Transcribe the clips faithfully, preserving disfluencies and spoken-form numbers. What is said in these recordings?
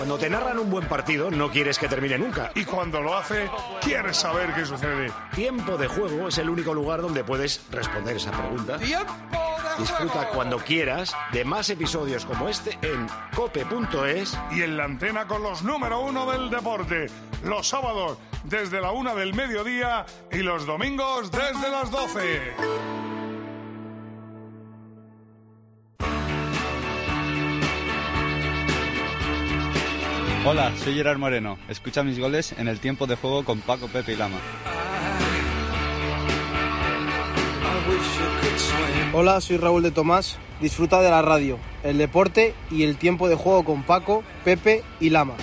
Cuando te narran un buen partido, no quieres que termine nunca. Y cuando lo hace, quieres saber qué sucede. Tiempo de Juego es el único lugar donde puedes responder esa pregunta. ¡Tiempo de Disfruta juego! cuando quieras de más episodios como este en cope punto es. Y en la antena con los número uno del deporte. Los sábados desde la una del mediodía y los domingos desde las doce. Hola, soy Gerard Moreno. Escucha mis goles en el tiempo de juego con Paco, Pepe y Lama. Hola, soy Raúl de Tomás. Disfruta de la radio, el deporte y el tiempo de juego con Paco, Pepe y Lama.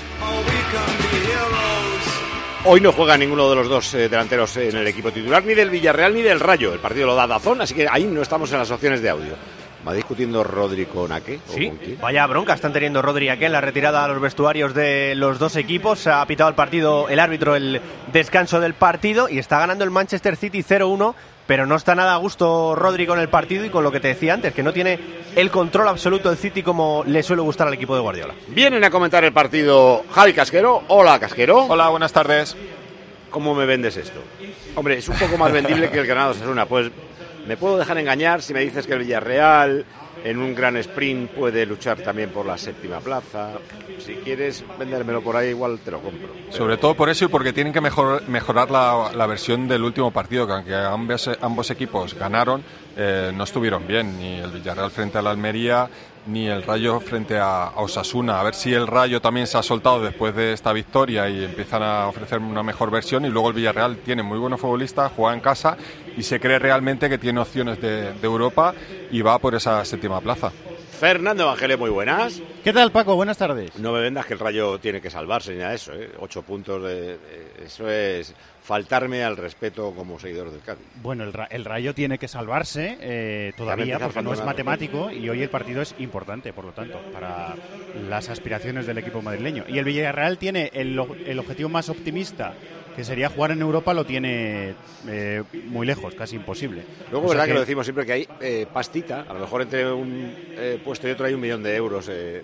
Hoy no juega ninguno de los dos eh, delanteros en el equipo titular, ni del Villarreal ni del Rayo. El partido lo da Dazón, así que ahí no estamos en las opciones de audio. ¿Va discutiendo Rodri con Ake? Sí, vaya bronca están teniendo Rodri y Ake en la retirada a los vestuarios de los dos equipos. Ha pitado el partido, el árbitro, el descanso del partido y está ganando el Manchester City cero uno, pero no está nada a gusto Rodri con el partido y con lo que te decía antes, que no tiene el control absoluto del City como le suele gustar al equipo de Guardiola. Vienen a comentar el partido Javi Casquero. Hola, Casquero. Hola, buenas tardes. ¿Cómo me vendes esto? Hombre, es un poco más vendible que el Granada Osasuna. Pues me puedo dejar engañar si me dices que el Villarreal en un gran sprint puede luchar también por la séptima plaza. Si quieres vendérmelo por ahí, igual te lo compro. Pero... Sobre todo por eso y porque tienen que mejor, mejorar la, la versión del último partido, que aunque ambos, ambos equipos ganaron, eh, no estuvieron bien, ni el Villarreal frente al Almería, ni el Rayo frente a, a Osasuna. A ver si el Rayo también se ha soltado después de esta victoria y empiezan a ofrecer una mejor versión. Y luego el Villarreal tiene muy buenos futbolistas, juega en casa y se cree realmente que tiene opciones de, de Europa y va por esa séptima plaza. Fernando Evangelio, muy buenas. ¿Qué tal, Paco? Buenas tardes. No me vendas que el Rayo tiene que salvarse ni nada de eso, ¿eh? Ocho puntos, de, de, eso es faltarme al respeto como seguidor del Cádiz. Bueno, el, el Rayo tiene que salvarse eh, todavía porque no es matemático y hoy el partido es importante, por lo tanto, para las aspiraciones del equipo madrileño. Y el Villarreal tiene el, el objetivo más optimista, que sería jugar en Europa, lo tiene eh, muy lejos, casi imposible. Luego, o sea verdad que... que lo decimos siempre que hay eh, pastita, a lo mejor entre un eh, puesto y otro hay un millón de euros eh,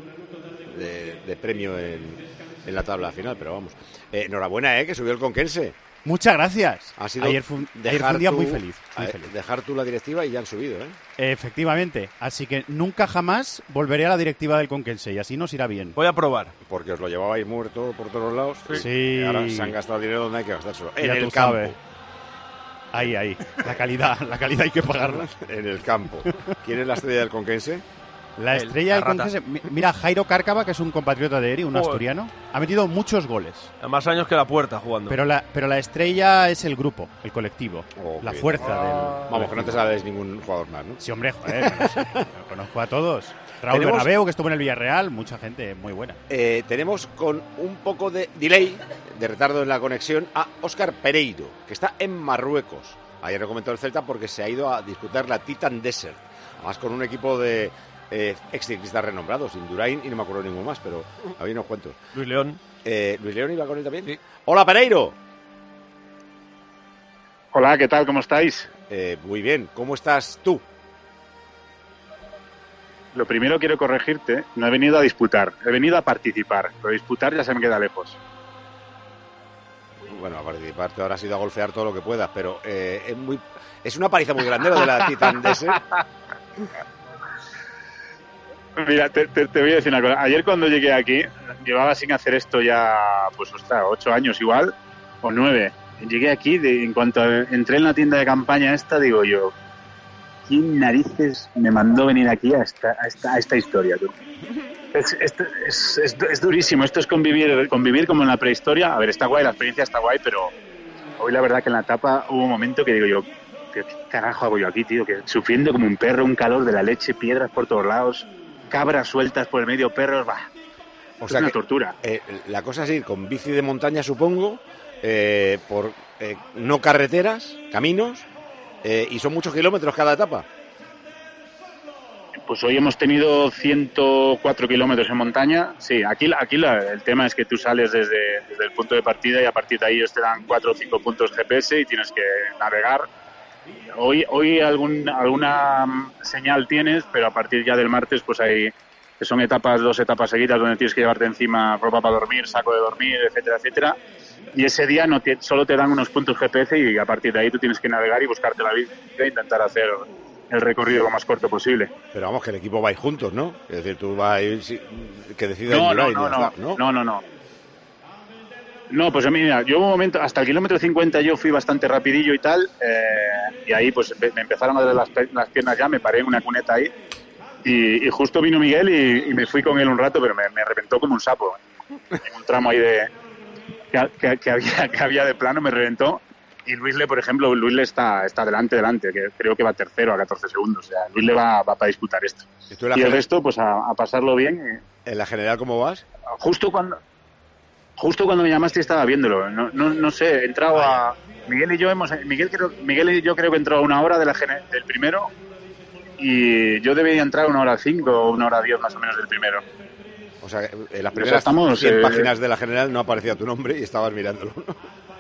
de, de premio en, en la tabla final, pero vamos. Eh, enhorabuena, eh, que subió el Conquense. Muchas gracias. Ha sido ayer fue, ayer fue un día muy feliz, muy feliz. Dejar tú la directiva y ya han subido, ¿eh? Efectivamente. Así que nunca jamás volveré a la directiva del Conquense y así nos irá bien. Voy a probar. Porque os lo llevabais muerto por todos lados. Sí. Y ahora se han gastado dinero donde hay que gastárselo. En ya el tú campo. Sabes. Ahí, ahí. La calidad, la calidad hay que pagarla. En el campo. ¿Quién es la estrella del Conquense? La estrella del Conquense. Mira, Jairo Cárcava, que es un compatriota de Eri, un Joder. asturiano, ha metido muchos goles. A más años que la puerta jugando. Pero la, pero la estrella es el grupo, el colectivo, oh, la fuerza ah. del. Vamos, que no te sabes ningún jugador más, ¿no? Sí, hombre, joder, lo conozco a todos. Raúl ¿Tenemos... Bernabéu, que estuvo en el Villarreal, mucha gente muy buena. Eh, tenemos con un poco de delay, de retardo en la conexión, a Óscar Pereiro, que está en Marruecos. Ayer lo comentó el Celta porque se ha ido a disputar la Titan Desert, además con un equipo de eh, exciclistas renombrados, Indurain y no me acuerdo ninguno más, pero había unos cuantos. Luis León. Eh, ¿Luis León iba con él también? Sí. Hola, Pereiro. Hola, ¿qué tal? ¿Cómo estáis? Eh, muy bien. ¿Cómo estás tú? Lo primero quiero corregirte, no he venido a disputar, he venido a participar, pero disputar ya se me queda lejos. Bueno, a participar, te habrás ido a golfear todo lo que puedas, pero eh, es muy es una paliza muy grande lo de la Titan Desert. Mira, te, te, te voy a decir una cosa. Ayer cuando llegué aquí, llevaba sin hacer esto ya, pues, ostras, ocho años igual, o nueve. Llegué aquí, de, en cuanto a, entré en la tienda de campaña esta, digo yo, ¿quién narices me mandó venir aquí a esta, a esta, a esta historia, tú? Es, es, es, es, es durísimo, esto es convivir, convivir como en la prehistoria. A ver, está guay, la experiencia está guay, pero hoy la verdad que en la etapa hubo un momento que digo yo, ¿qué carajo hago yo aquí, tío? Que sufriendo como un perro, un calor de la leche, piedras por todos lados, cabras sueltas por el medio, perros, bah, o es sea una que, tortura. Eh, la cosa es ir con bici de montaña, supongo, eh, por eh, no carreteras, caminos, eh, y son muchos kilómetros cada etapa. Pues hoy hemos tenido ciento cuatro kilómetros en montaña. Sí, aquí, aquí la, el tema es que tú sales desde, desde el punto de partida y a partir de ahí ellos te dan cuatro o cinco puntos G P S y tienes que navegar. Hoy, hoy algún, alguna señal tienes, pero a partir ya del martes pues hay, que son etapas, dos etapas seguidas donde tienes que llevarte encima ropa para dormir, saco de dormir, etcétera, etcétera. Y ese día no te, solo te dan unos puntos G P S y a partir de ahí tú tienes que navegar y buscarte la vida e intentar hacer el recorrido lo más corto posible. Pero vamos, que el equipo va a ir juntos, ¿no? Es decir, tú vas a ir, que decida no, el no, no, no, no, no, no, no, no. No, pues mira, yo hubo un momento, hasta el kilómetro cincuenta yo fui bastante rapidillo y tal, eh, y ahí pues me empezaron a doler las, las piernas ya, me paré en una cuneta ahí, y, y justo vino Miguel y, y me fui con él un rato, pero me, me reventó como un sapo, en un tramo ahí de que, que, que, había, que había de plano, me reventó. Y Luisle, por ejemplo, Luisle está, está delante, delante, que creo que va tercero a catorce segundos. O sea, Luisle va, va para disputar esto. ¿Y, y el resto, pues a, a pasarlo bien. ¿En la general cómo vas? Justo cuando justo cuando me llamaste estaba viéndolo. No, no, no sé, he entrado a... Miguel y yo hemos... Miguel, creo, Miguel y yo creo que entró a una hora de la del primero y yo debía entrar a una hora cinco o una hora diez más o menos del primero. O sea, en las primeras o sea, estamos, cien eh, páginas de la general no aparecía tu nombre y estabas mirándolo, ¿no?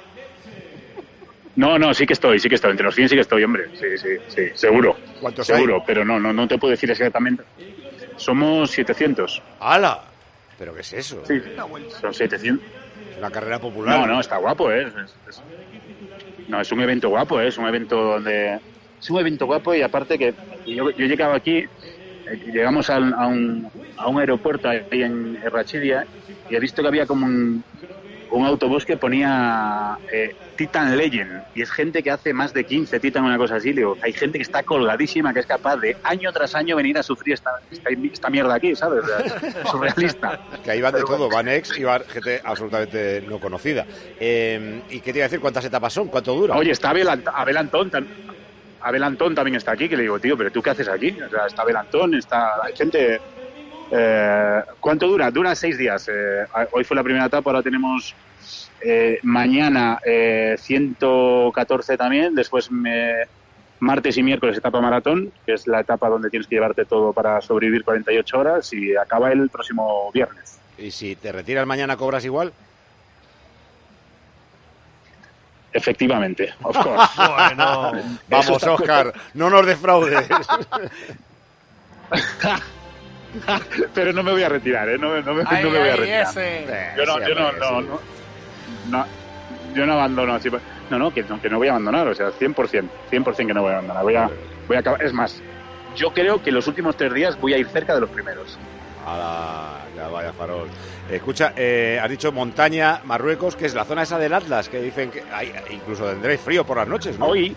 No, no, sí que estoy, sí que estoy. Entre los cien sí que estoy, hombre. Sí, sí, sí, seguro. ¿Cuántos seguro, hay? Pero no, no, no te puedo decir exactamente. Somos setecientos. ¡Hala! ¿Pero qué es eso? Sí, son setecientos. Es una carrera popular. No, no, está guapo, ¿eh? Es, es, no, es un evento guapo, ¿eh? Es un evento donde... Es un evento guapo y aparte que yo, yo llegaba aquí, eh, llegamos a, a, un, a un aeropuerto ahí en Errachidia y he visto que había como un... un autobús que ponía eh, Titan Legend, y es gente que hace más de quince Titan, una cosa así. Digo, hay gente que está colgadísima, que es capaz de año tras año venir a sufrir esta, esta, esta mierda aquí, ¿sabes? O sea, surrealista. Que ahí van de todo, van ex y van gente absolutamente no conocida. Eh, ¿Y qué te iba a decir? ¿Cuántas etapas son? ¿Cuánto dura? Oye, está Abel, Abel Antón, Abel Antón también está aquí, que le digo, tío, pero ¿tú qué haces aquí? O sea, está Abel Antón, está... Hay gente... Eh, ¿Cuánto dura? Dura seis días. Eh, hoy fue la primera etapa, ahora tenemos eh, mañana eh, ciento catorce también, después me, martes y miércoles etapa maratón, que es la etapa donde tienes que llevarte todo para sobrevivir cuarenta y ocho horas y acaba el próximo viernes. ¿Y si te retiras mañana cobras igual? Efectivamente, of course. Bueno, vamos, Óscar, no nos defraudes. Pero no me voy a retirar, ¿eh? No, no, me, ay, no me voy a ay, retirar. Ese. Yo no, sí, yo no, sí. no, no, no, yo no abandono así. No, no, que, que no voy a abandonar, o sea, cien por ciento, cien por ciento que no voy a abandonar. Voy a, voy a acabar. Es más, yo creo que los últimos tres días voy a ir cerca de los primeros. ¡Hala! Ya vaya farol. Escucha, eh, has dicho montaña, Marruecos, que es la zona esa del Atlas, que dicen que hay, incluso tendréis frío por las noches, ¿no? Hoy,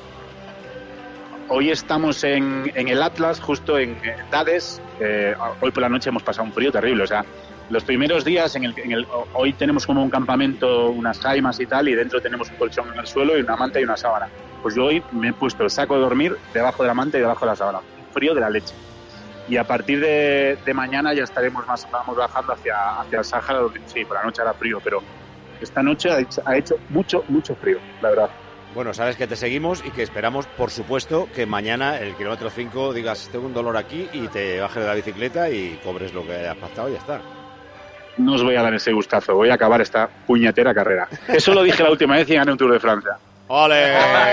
hoy estamos en, en el Atlas, justo en Dades. Eh, hoy por la noche hemos pasado un frío terrible, o sea, los primeros días, en el, en el, hoy tenemos como un campamento, unas jaimas y tal, y dentro tenemos un colchón en el suelo y una manta y una sábana. Pues yo hoy me he puesto el saco de dormir debajo de la manta y debajo de la sábana. Frío de la leche. Y a partir de, de mañana ya estaremos más vamos bajando hacia, hacia el Sáhara, donde sí, por la noche hará frío, pero esta noche ha hecho, ha hecho mucho, mucho frío, la verdad. Bueno, sabes que te seguimos y que esperamos, por supuesto, que mañana, el kilómetro cinco, digas, tengo un dolor aquí y te bajes de la bicicleta y cobres lo que hayas pactado y ya está. No os voy a dar ese gustazo, voy a acabar esta puñetera carrera. Eso lo dije la última vez y gané un Tour de Francia. ¡Ole!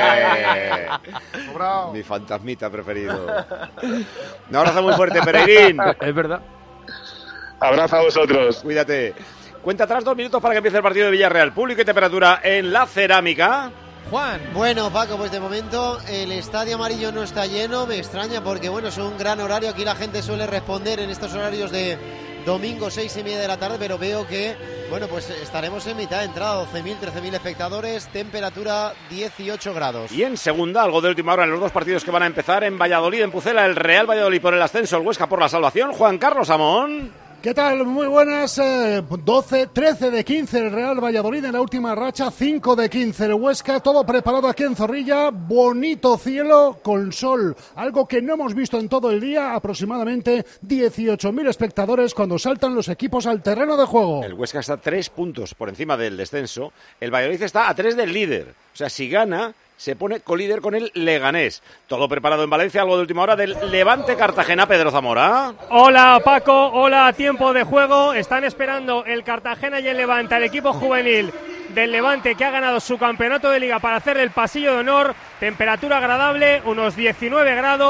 Mi fantasmita preferido. Un abrazo muy fuerte, Pereirín. Es verdad. Abrazo a vosotros. Cuídate. Cuenta atrás dos minutos para que empiece el partido de Villarreal. Público y temperatura en la Cerámica. Juan. Bueno, Paco, pues de momento el estadio amarillo no está lleno. Me extraña porque, bueno, es un gran horario. Aquí la gente suele responder en estos horarios de domingo, seis y media de la tarde, pero veo que, bueno, pues estaremos en mitad de entrada, doce mil, trece mil espectadores, temperatura dieciocho grados. Y en segunda, algo de última hora en los dos partidos que van a empezar en Valladolid, en Pucela, el Real Valladolid por el ascenso, el Huesca por la salvación. Juan Carlos Amón. ¿Qué tal? Muy buenas. Eh, doce, trece de quince el Real Valladolid en la última racha, cinco de quince el Huesca, todo preparado aquí en Zorrilla, bonito cielo con sol, algo que no hemos visto en todo el día, aproximadamente dieciocho mil espectadores cuando saltan los equipos al terreno de juego. El Huesca está a tres puntos por encima del descenso, el Valladolid está a tres del líder, o sea, si gana se pone colíder con el Leganés. Todo preparado en Valencia, algo de última hora del Levante Cartagena. Pedro Zamora. Hola Paco, hola, tiempo de juego. Están esperando el Cartagena y el Levante, el equipo juvenil del Levante que ha ganado su campeonato de liga para hacer el pasillo de honor. Temperatura agradable, unos diecinueve grados.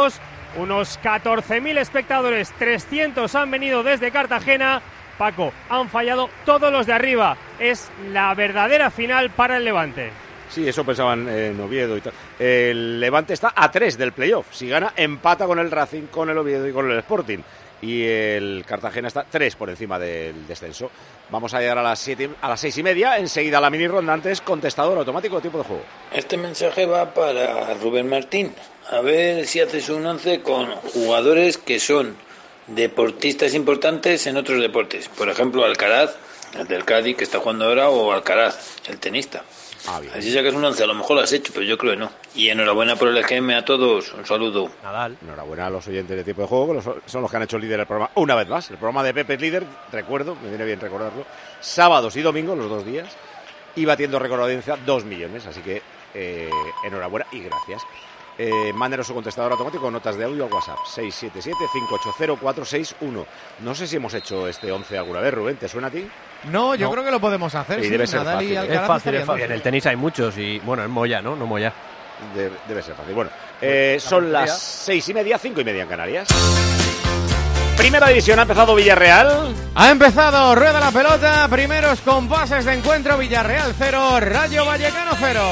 unos catorce mil espectadores, trescientos han venido desde Cartagena. Paco, han fallado todos los de arriba. Es la verdadera final para el Levante. Sí, eso pensaban en Oviedo y tal. El Levante está a tres del playoff. Si gana, empata con el Racing, con el Oviedo y con el Sporting. Y el Cartagena está tres por encima del descenso. Vamos a llegar a las siete, a las seis y media. Enseguida la mini ronda. Antes, contestador automático de tiempo de juego. Este mensaje va para Rubén Martín. A ver si haces un once con jugadores que son deportistas importantes en otros deportes. Por ejemplo, Alcaraz, el del Cádiz que está jugando ahora, o Alcaraz, el tenista. Ah, bien. Así sacas un once, a lo mejor lo has hecho, pero yo creo que no. Y enhorabuena por el E G M a todos, un saludo. Nadal. Enhorabuena a los oyentes de Tiempo de Juego, que son los que han hecho líder el programa una vez más. El programa de Pepe es líder, recuerdo, me viene bien recordarlo, sábados y domingos, los dos días, y batiendo récord de audiencia dos millones, así que eh, enhorabuena y gracias. Eh, mándenos su contestador automático, notas de audio al WhatsApp, seis siete siete, cinco ocho cero, cuatro seis uno. No sé si hemos hecho este once alguna vez, Rubén, ¿te suena a ti? No, yo No. creo que lo podemos hacer. Y Sí, debe ser Nadal fácil, y ¿eh? Alcaraz Es fácil, estarían es fácil. En el tenis hay muchos y, bueno, es Moya, ¿no? No Moya. Debe, debe ser fácil. Bueno, eh, son portería. las seis y media, cinco y media en Canarias. Primera división, ha empezado Villarreal. Ha empezado, rueda la pelota, primeros compases de encuentro, Villarreal cero, Rayo Vallecano cero.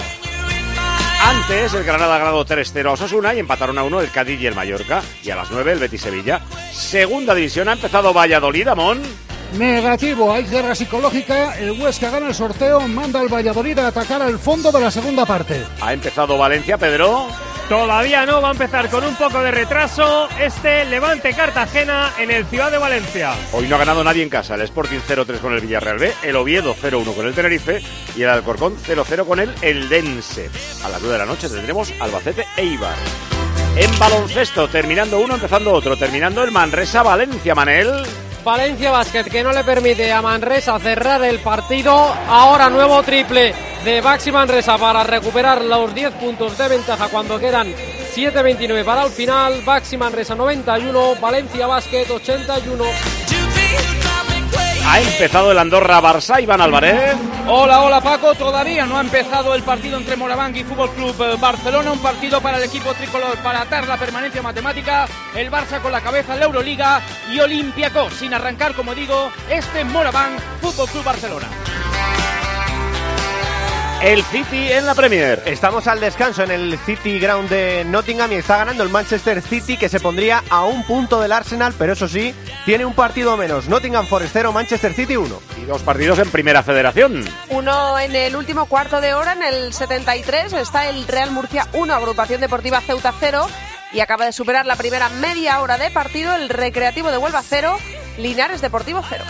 Antes el Granada ha ganado tres cero a Osasuna y empataron a uno el Cádiz y el Mallorca. Y a las nueve el Betis Sevilla. Segunda división, ha empezado Valladolid, Amón. Negativo, hay guerra psicológica, el Huesca gana el sorteo, manda al Valladolid a atacar al fondo de la segunda parte. Ha empezado Valencia, Pedro. Todavía no, va a empezar con un poco de retraso este Levante Cartagena en el Ciudad de Valencia. Hoy no ha ganado nadie en casa. El Sporting cero tres con el Villarreal B, el Oviedo cero uno con el Tenerife y el Alcorcón cero cero con el Eldense. A las nueve de la noche tendremos Albacete e Eibar. En baloncesto, terminando uno, empezando otro. Terminando el Manresa-Valencia, Manel. Valencia Basket, que no le permite a Manresa cerrar el partido. Ahora nuevo triple de Baxi Manresa para recuperar los diez puntos de ventaja cuando quedan siete veintinueve para el final. Baxi Manresa noventa y uno, Valencia Basket ochenta y uno. Ha empezado el Andorra-Barça, Iván Álvarez. Hola, hola Paco, todavía no ha empezado el partido entre Moraván y Fútbol Club Barcelona, un partido para el equipo tricolor para atar la permanencia matemática, el Barça con la cabeza en la Euroliga y Olympiacos sin arrancar, como digo, este Moraván Fútbol Club Barcelona. El City en la Premier. Estamos al descanso en el City Ground de Nottingham y está ganando el Manchester City, que se pondría a un punto del Arsenal, pero eso sí, tiene un partido menos. Nottingham Forest cero, Manchester City uno. Y dos partidos en Primera Federación. Uno en el último cuarto de hora, en el setenta y tres, está el Real Murcia uno, Agrupación Deportiva Ceuta cero, y acaba de superar la primera media hora de partido el Recreativo de Huelva cero, Linares Deportivo cero.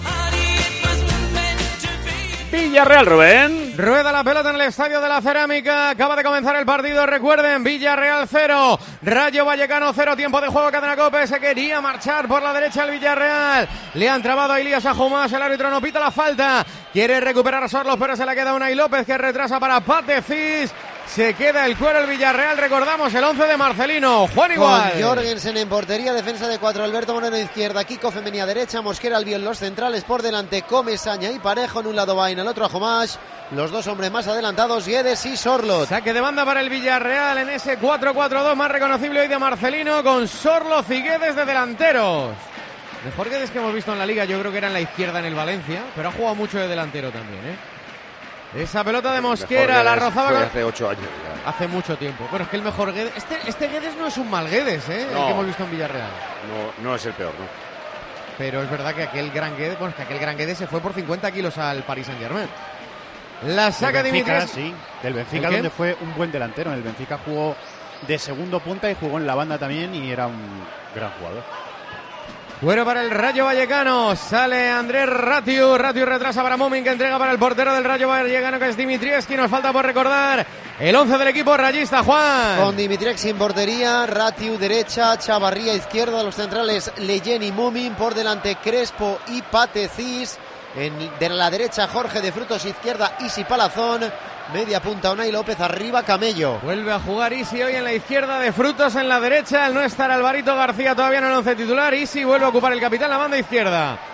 Villarreal, Rubén. Rueda la pelota en el Estadio de la Cerámica. Acaba de comenzar el partido. Recuerden, Villarreal cero, Rayo Vallecano cero. Tiempo de juego, Cadena Cope. Se quería marchar por la derecha el Villarreal. Le han trabado a Ilías Ajumás. El árbitro no pita la falta. Quiere recuperar a Sorlos, pero se le queda Unai López, que retrasa para Patefis. Se queda el cuero el Villarreal. Recordamos el once de Marcelino. Juan igual. Con Jorgensen en portería, defensa de cuatro, Alberto Moreno izquierda, Kiko Femenía derecha, Mosquera Albiol los centrales, por delante Comesaña y Parejo, en un lado Vaina, el otro Ajomás, los dos hombres más adelantados, Guedes y Sorloz. Saque de banda para el Villarreal en ese cuatro cuatro dos más reconocible hoy de Marcelino, con Sorloz y Guedes de delanteros. Mejor Guedes que hemos visto en la Liga, yo creo que era en la izquierda en el Valencia, pero ha jugado mucho de delantero también, ¿eh? Esa pelota de Mosquera la rozaba fue con... hace ocho años ya. Hace mucho tiempo. Bueno, es que el mejor Guedes... Este, este Guedes no es un mal Guedes, ¿eh? No. El que hemos visto en Villarreal. No, no es el peor, ¿no? Pero es verdad que aquel gran Guedes... Bueno, es que aquel gran Guedes se fue por cincuenta kilos al Paris Saint-Germain. La saca Del Benfica, Dimitrievski. sí. Del Benfica, ¿El qué? donde fue un buen delantero. En el Benfica jugó de segundo punta y jugó en la banda también y era un gran jugador. Bueno, para el Rayo Vallecano sale Andrés Ratiu. Ratiu retrasa para Momin, que entrega para el portero del Rayo Vallecano, que es Dimitrievski. Nos falta por recordar el once del equipo rayista, Juan. Con Dimitrievski en portería, Ratiu derecha, Chavarría izquierda, los centrales Leyen y Mumin, por delante Crespo y Patecís. En, de la derecha Jorge de Frutos, izquierda Isi Palazón, media punta Unai López, arriba Camello. Vuelve a jugar Isi hoy en la izquierda, de Frutos en la derecha, al no estar Alvarito García todavía en el once titular. Isi vuelve a ocupar el capitán, la banda izquierda.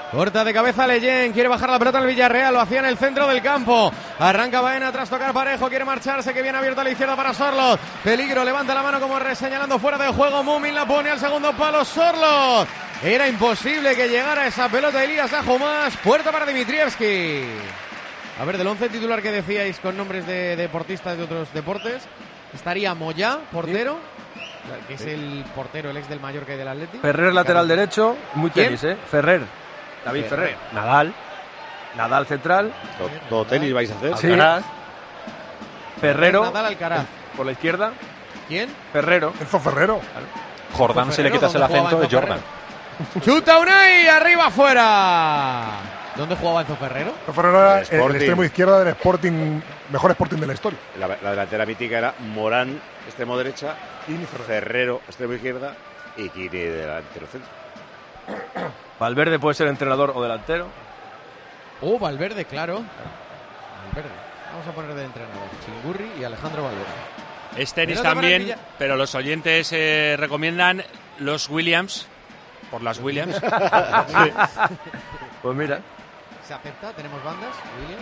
Corta de cabeza Leyen, quiere bajar la pelota en el Villarreal, lo hacía en el centro del campo. Arranca Baena tras tocar parejo, quiere marcharse, que viene abierto a la izquierda para Sorloth. Peligro, levanta la mano como reseñalando fuera de juego. Mumin la pone al segundo palo, Sorloth. Era imposible que llegara esa pelota de Elías Ajomás. Puerta para Dimitrievski. A ver, del once titular que decíais con nombres de deportistas de otros deportes, estaría Moyá, portero, que es el portero, el ex del Mallorca y del Atleti. Ferrer, lateral derecho, muy ¿Quién? tenis, ¿eh? Ferrer. David Ferrer. Ferrer. Nadal. Nadal central. Todo, todo tenis vais a hacer. Sí. Alcaraz. Ferrero. Nadal, Alcaraz. Por la izquierda. ¿Quién? Ferrero. Enzo Ferrero. Jordán, si le quitas el acento, es Jordan. Chuta Unai, arriba afuera. ¿Dónde jugaba Enzo Ferrero? Enzo Ferrero era El el, Sporting. extremo izquierda del Sporting, mejor Sporting de la historia. La, la delantera mítica era Morán, extremo derecha, Ferrero, extremo izquierda y Kini, delantero centro. Valverde puede ser entrenador o delantero. Oh, Valverde, claro. Valverde. Vamos a poner de entrenador Chingurri y Alejandro Valverde. Es tenis Pelota para el también, Villa- pero los oyentes eh, recomiendan los Williams, por las Williams. Sí. Pues mira. Se acepta, tenemos bandas. William.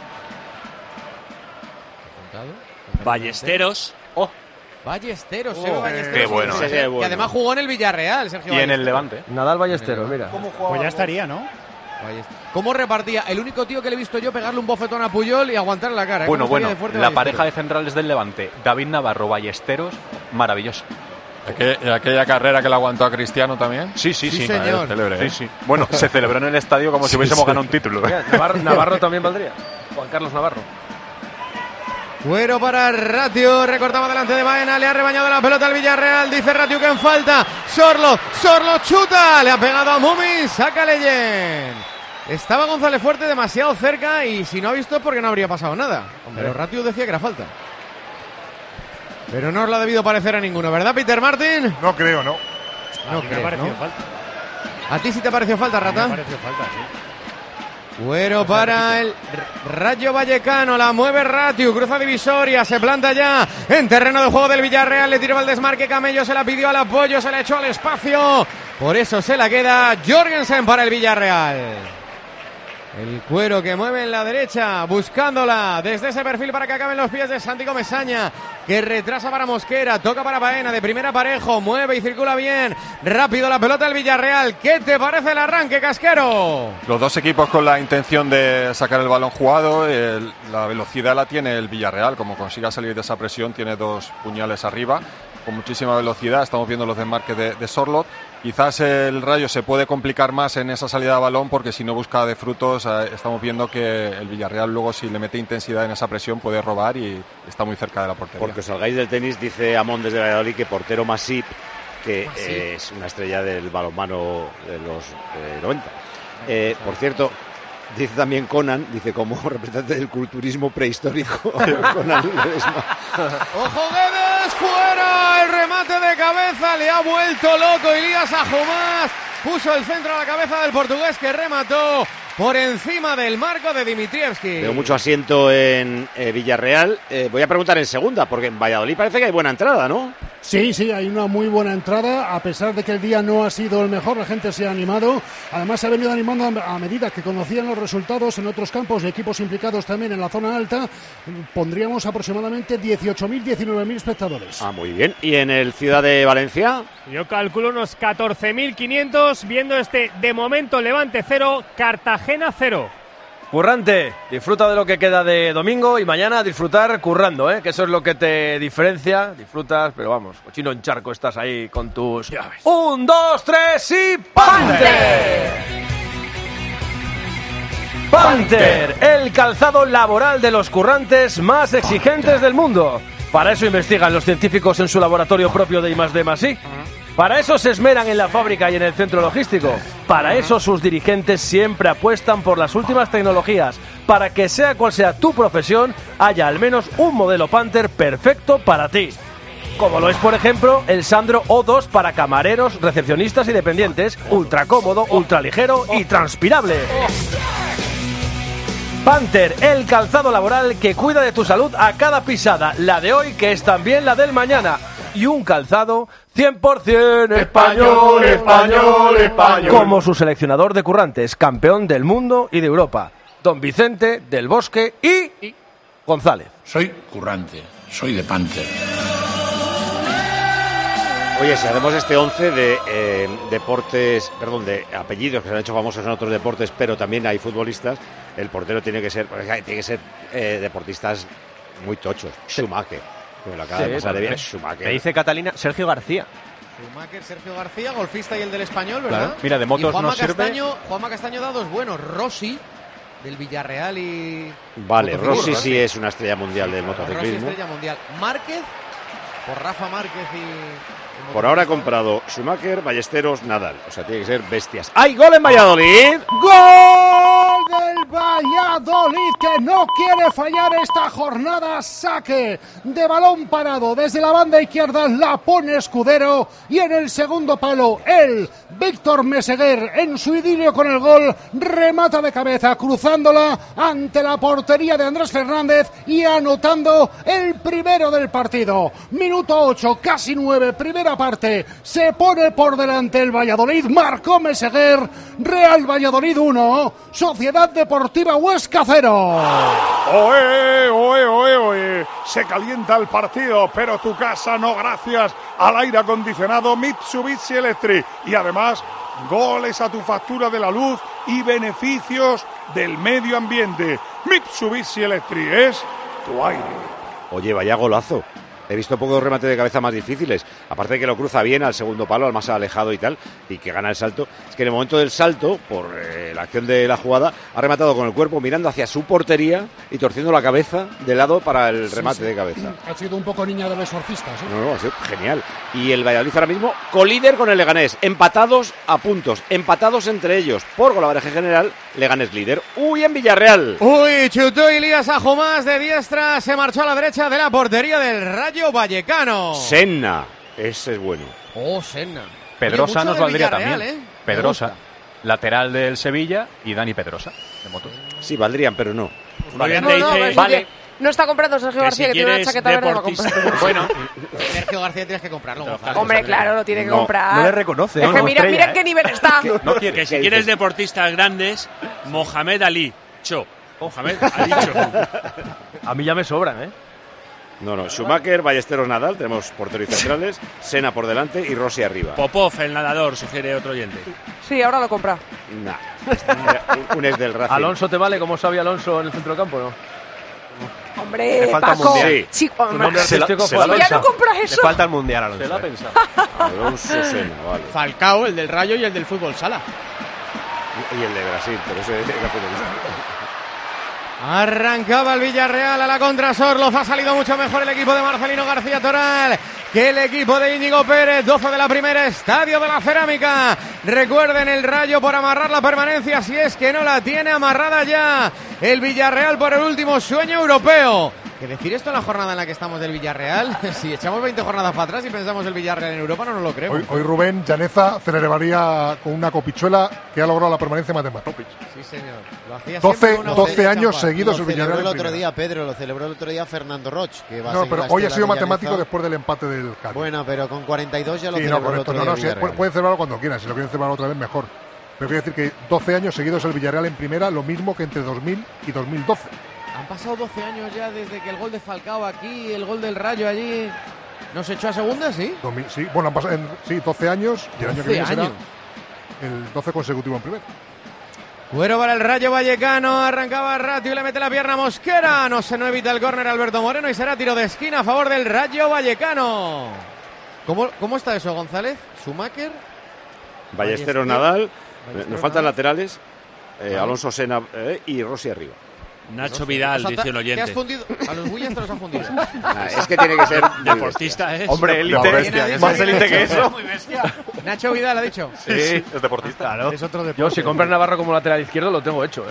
Apuntado. Ballesteros. Oh. Ballesteros, Sergio Oh, Ballesteros. qué bueno, Sí, eh. sí, Qué que bueno. además jugó en el Villarreal, Sergio Y en Ballesteros. el Levante. Nadal Ballesteros, mira. Pues ya estaría, ¿no? ¿Cómo repartía? El único tío que le he visto yo pegarle un bofetón a Puyol y aguantar la cara. ¿eh? Bueno, ¿Cómo estaría bueno, de fuerte la Ballesteros? pareja de centrales del Levante, David Navarro, Ballesteros, maravilloso. Aquella, aquella carrera que le aguantó a Cristiano también. Sí, sí, Sí, sí. señor. Célebre, ¿eh? Sí, sí. Bueno, se celebró en el estadio como si Sí, hubiésemos sí. ganado un título. Mira, Navarro, Navarro también valdría. Juan Carlos Navarro. Cuero para Ratio, recortaba delante de Baena, le ha rebañado la pelota al Villarreal, dice Ratio que en falta, Sorloth, Sorloth chuta, le ha pegado a Mumin, saca Leyen. Estaba González Fuerte demasiado cerca y si no ha visto es porque no habría pasado nada. Pero Ratio decía que era falta. Pero no os lo ha debido parecer a ninguno, ¿verdad, Peter Martin? No creo, no. No A mí me crees, ha parecido ¿no? falta. ¿A ti sí te pareció falta, A mí Rata? Me ha parecido falta, sí. Cuero para el Rayo Vallecano, la mueve Ratio, cruza divisoria, se planta ya en terreno de juego del Villarreal, le tiró el desmarque Camello, se la pidió al apoyo, se la echó al espacio, por eso se la queda Jorgensen para el Villarreal. El Cuero que mueve en la derecha, buscándola desde ese perfil para que acaben los pies de Santi Comesaña, que retrasa para Mosquera, toca para Baena, de primera Parejo, mueve y circula bien, rápido la pelota del Villarreal. ¿Qué te parece el arranque, Casquero? Los dos equipos con la intención de sacar el balón jugado, el- la velocidad la tiene el Villarreal, como consiga salir de esa presión, tiene dos puñales arriba, con muchísima velocidad, estamos viendo los desmarques de, de Sorloth. Quizás el Rayo se puede complicar más en esa salida de balón porque si no busca de frutos, eh, estamos viendo que el Villarreal luego si le mete intensidad en esa presión puede robar y está muy cerca de la portería. Porque os salgáis del tenis, dice Amón desde Valladolid que portero Masip, que Masip. eh, es una estrella del balonmano de los eh, noventa. Eh, por cierto, dice también Conan, dice como representante del culturismo prehistórico. Conan Ledesma. ¡Ojo Guedes! ¡Fuera! El remate de cabeza le ha vuelto loco Elías Ajomás. Puso el centro a la cabeza del portugués que remató por encima del marco de Dimitrievski. Veo mucho asiento en eh, Villarreal. Eh, voy a preguntar en segunda, porque en Valladolid parece que hay buena entrada, ¿no? Sí, sí, hay una muy buena entrada, a pesar de que el día no ha sido el mejor, la gente se ha animado, además se ha venido animando a medida que conocían los resultados en otros campos y equipos implicados también en la zona alta, pondríamos aproximadamente dieciocho mil, diecinueve mil espectadores. Ah, muy bien. ¿Y en el Ciudad de Valencia? Yo calculo unos catorce mil quinientos viendo este de momento Levante cero, Cartagena cero. Currante, disfruta de lo que queda de domingo y mañana disfrutar currando, ¿eh? Que eso es lo que te diferencia. Disfrutas, pero vamos, cochino en charco, estás ahí con tus... ¡Un, dos, tres y ¡Panther! Panther, el calzado laboral de los currantes más exigentes del mundo. Para eso investigan los científicos en su laboratorio propio de I más D más I. Para eso se esmeran en la fábrica y en el centro logístico. Para eso sus dirigentes siempre apuestan por las últimas tecnologías. Para que sea cual sea tu profesión, haya al menos un modelo Panther perfecto para ti. Como lo es, por ejemplo, el Sandro O dos para camareros, recepcionistas y dependientes. Ultra cómodo, ultra ligero y transpirable. Panther, el calzado laboral que cuida de tu salud a cada pisada. La de hoy que es también la del mañana. y un calzado cien por ciento Español, español, español. Como su seleccionador de currantes, campeón del mundo y de Europa, don Vicente del Bosque y González. Soy currante, soy de Panther. Oye, si hacemos este once de eh, deportes, perdón, de apellidos que se han hecho famosos en otros deportes, pero también hay futbolistas, el portero tiene que ser, tiene que ser eh, deportistas muy tochos. Schumacher, que me lo acaba Sí, de pasar de bien. me- Schumacher. Me dice Catalina, Sergio García. Schumacher, Sergio García, golfista y el del Español, ¿verdad? Claro. Mira, de motos y Juanma no sirve. Castaño, Juanma Castaño da dos buenos. Rossi, del Villarreal y... Vale, Motociclismo, Rossi sí es una estrella mundial del Rossi, motociclismo. estrella mundial. Márquez, por Rafa Márquez y... Por ahora ha comprado Schumacher, Ballesteros, Nadal. O sea, tiene que ser bestias. ¡Hay gol en Valladolid! ¡Gol del Valladolid, que no quiere fallar esta jornada! Saque de balón parado desde la banda izquierda, la pone Escudero, y en el segundo palo el Víctor Meseguer, en su idilio con el gol, remata de cabeza cruzándola ante la portería de Andrés Fernández y anotando el primero del partido. Minuto ocho, casi nueve, primera parte, se pone por delante el Valladolid, marcó Meseguer. Real Valladolid uno, Sociedad Deportiva Huesca cero. Oe, oe, oe, oe. Se calienta el partido, pero tu casa no gracias al aire acondicionado Mitsubishi Electric. Y además, goles a tu factura de la luz y beneficios del medio ambiente. Mitsubishi Electric es tu aire. Oye, vaya golazo. He visto pocos remates de cabeza más difíciles. Aparte de que lo cruza bien al segundo palo, al más alejado y tal, y que gana el salto. Es que en el momento del salto, por eh, la acción de la jugada, ha rematado con el cuerpo mirando hacia su portería y torciendo la cabeza de lado para el remate Sí, sí. de cabeza. Ha sido un poco niña de los exorcistas, ¿eh? No, no, ha sido genial. Y el Valladolid ahora mismo colíder con el Leganés, empatados a puntos, empatados entre ellos. Por golaveraje general, Leganés líder. ¡Uy, en Villarreal! Uy, chutó Elías Ajomás de diestra, se marchó a la derecha de la portería del Rayo Vallecano. Senna, ese es bueno. Oh, Senna. Pedrosa Oye, mucho nos del valdría Villarreal, también. ¿eh? Me Pedrosa, gusta. lateral del Sevilla, y Dani Pedrosa, de motos. Sí, valdrían, pero no. Vale. No, no, pero Vale. que no está comprando Sergio Que García, si que tiene una quieres chaqueta verde, va a deportista- comprar. Bueno, Sergio García tienes que comprarlo. Gonzalo. Hombre, claro, lo tiene que No, comprar. No le reconoce. Es no, que no, mira, estrella, mira en ¿eh? qué nivel está. No quiere. que si ¿Qué quieres dices? deportistas grandes, Mohamed Ali, Cho. Mohamed Ali Cho. A mí ya me sobran, ¿eh? No, no. Schumacher, Ballesteros, Nadal. Tenemos porteros y centrales. Senna por delante y Rossi arriba. Popov, el nadador, sugiere otro oyente. Sí, ahora lo compra. Nah. Un, un ex del Racing. Alonso te vale como sabía Alonso en el centro del campo, ¿no? Hombre, Le falta el Paco. mundial. Chico, Tu hombre, nombre Se la- artístico se fue la si ya Alonso. no compras Le eso. falta el mundial a Se Alonso. la ha eh. pensado. Alonso, Senna, vale. Falcao, el del Rayo y el del fútbol sala. Y el de Brasil, pero ese era futbolista. Arrancaba el Villarreal a la contra Sorloz. Ha salido mucho mejor el equipo de Marcelino García Toral que el equipo de Íñigo Pérez. doce de la primera, Estadio de la Cerámica. Recuerden, el Rayo por amarrar la permanencia, si es que no la tiene amarrada ya. El Villarreal por el último sueño europeo. ¿Qué decir esto en la jornada en la que estamos del Villarreal? Si echamos veinte jornadas para atrás y pensamos el Villarreal en Europa, no nos lo creemos. Hoy, hoy Rubén Llaneza celebraría con una copichuela que ha logrado la permanencia matemática. Sí, señor. Lo hacía doce, siempre una doce botella de años champán. seguidos Lo el Villarreal. celebró el en otro primera. día, Pedro, lo celebró el otro día Fernando Roch. Que va a No, seguir pero la hoy ha estela sido de matemático Llaneza. después del empate del Cádiz. Bueno, pero con cuarenta y dos ya lo Sí, no, celebró el correcto. otro No, día no, sí, Villarreal. pueden celebrarlo cuando quieran. Si lo quieren celebrar otra vez, mejor. Pero quiero decir que doce años seguidos el Villarreal en primera, lo mismo que entre dos mil y dos mil doce. Han pasado doce años ya desde que el gol de Falcao aquí, el gol del Rayo allí. ¿Nos echó a segunda, sí? dos mil, sí, bueno, han pasado en- sí, doce años y el año que doce viene será años. el doce consecutivo en primera. Cuero para el Rayo Vallecano, arrancaba Ratio y le mete la pierna a Mosquera. No se no evita el córner Alberto Moreno y será tiro de esquina a favor del Rayo Vallecano. ¿Cómo, cómo está eso, González? ¿Schumacher? Ballesteros, Ballesteros, Nadal. Ballesteros, Nos faltan Nadal. laterales. eh, Vale. Alonso, Senna eh, y Rossi arriba. Nacho Vidal, O sea, dice un ¿te has oyente. fundido? A los Williams te los han fundido. Ah, es que tiene que ser muy Deportista es. Hombre, élite. bestia, Más élite que eso. Nacho Vidal ha dicho. Sí, es deportista. Claro. Es otro deporte. Yo, si compras Navarro como lateral izquierdo, lo tengo hecho, ¿eh?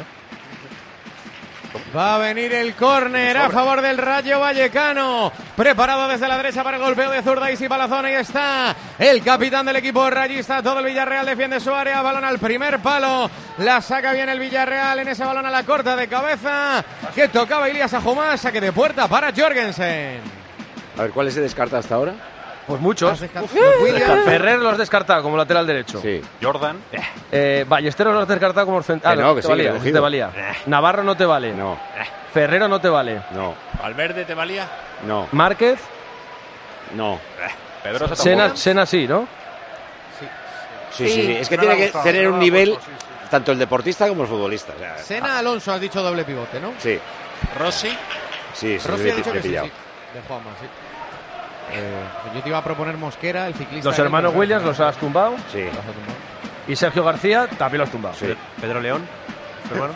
Va a venir el córner a favor del Rayo Vallecano. Preparado desde la derecha para el golpeo de zurda y Palazón. Ahí está el capitán del equipo rayista. Todo el Villarreal defiende su área. Balón al primer palo. La saca bien el Villarreal en ese balón a la corta de cabeza que tocaba Elías Ajomás. Saque de puerta para Jorgensen. A ver, ¿cuál se descarta hasta ahora? Pues muchos. Uf, Williams. Ferrer los descartado como lateral derecho. Sí. Jordan. Eh, Ballesteros los descartado como central. Que no, que te sí, valía, que lo he te valía. Navarro no te vale. No. Ferrero no te vale. No. ¿Valverde te valía? No. Márquez. No. Pedrosa Sena, Sena sí, ¿no? Sí, sí, sí. Es que tiene que tener un nivel, tanto el deportista como el futbolista. O sea, Sena, Alonso, has dicho doble pivote, ¿no? sí. Rossi. Sí, sí, Rossi le ha dicho he que sí, pillado. sí. De Juanma, sí. Eh, yo te iba a proponer Mosquera, el ciclista. Los hermanos de Williams los has tumbado. Sí. Los ha tumbado. Y Sergio García también los has tumbado. Sí. Pedro León, hermano.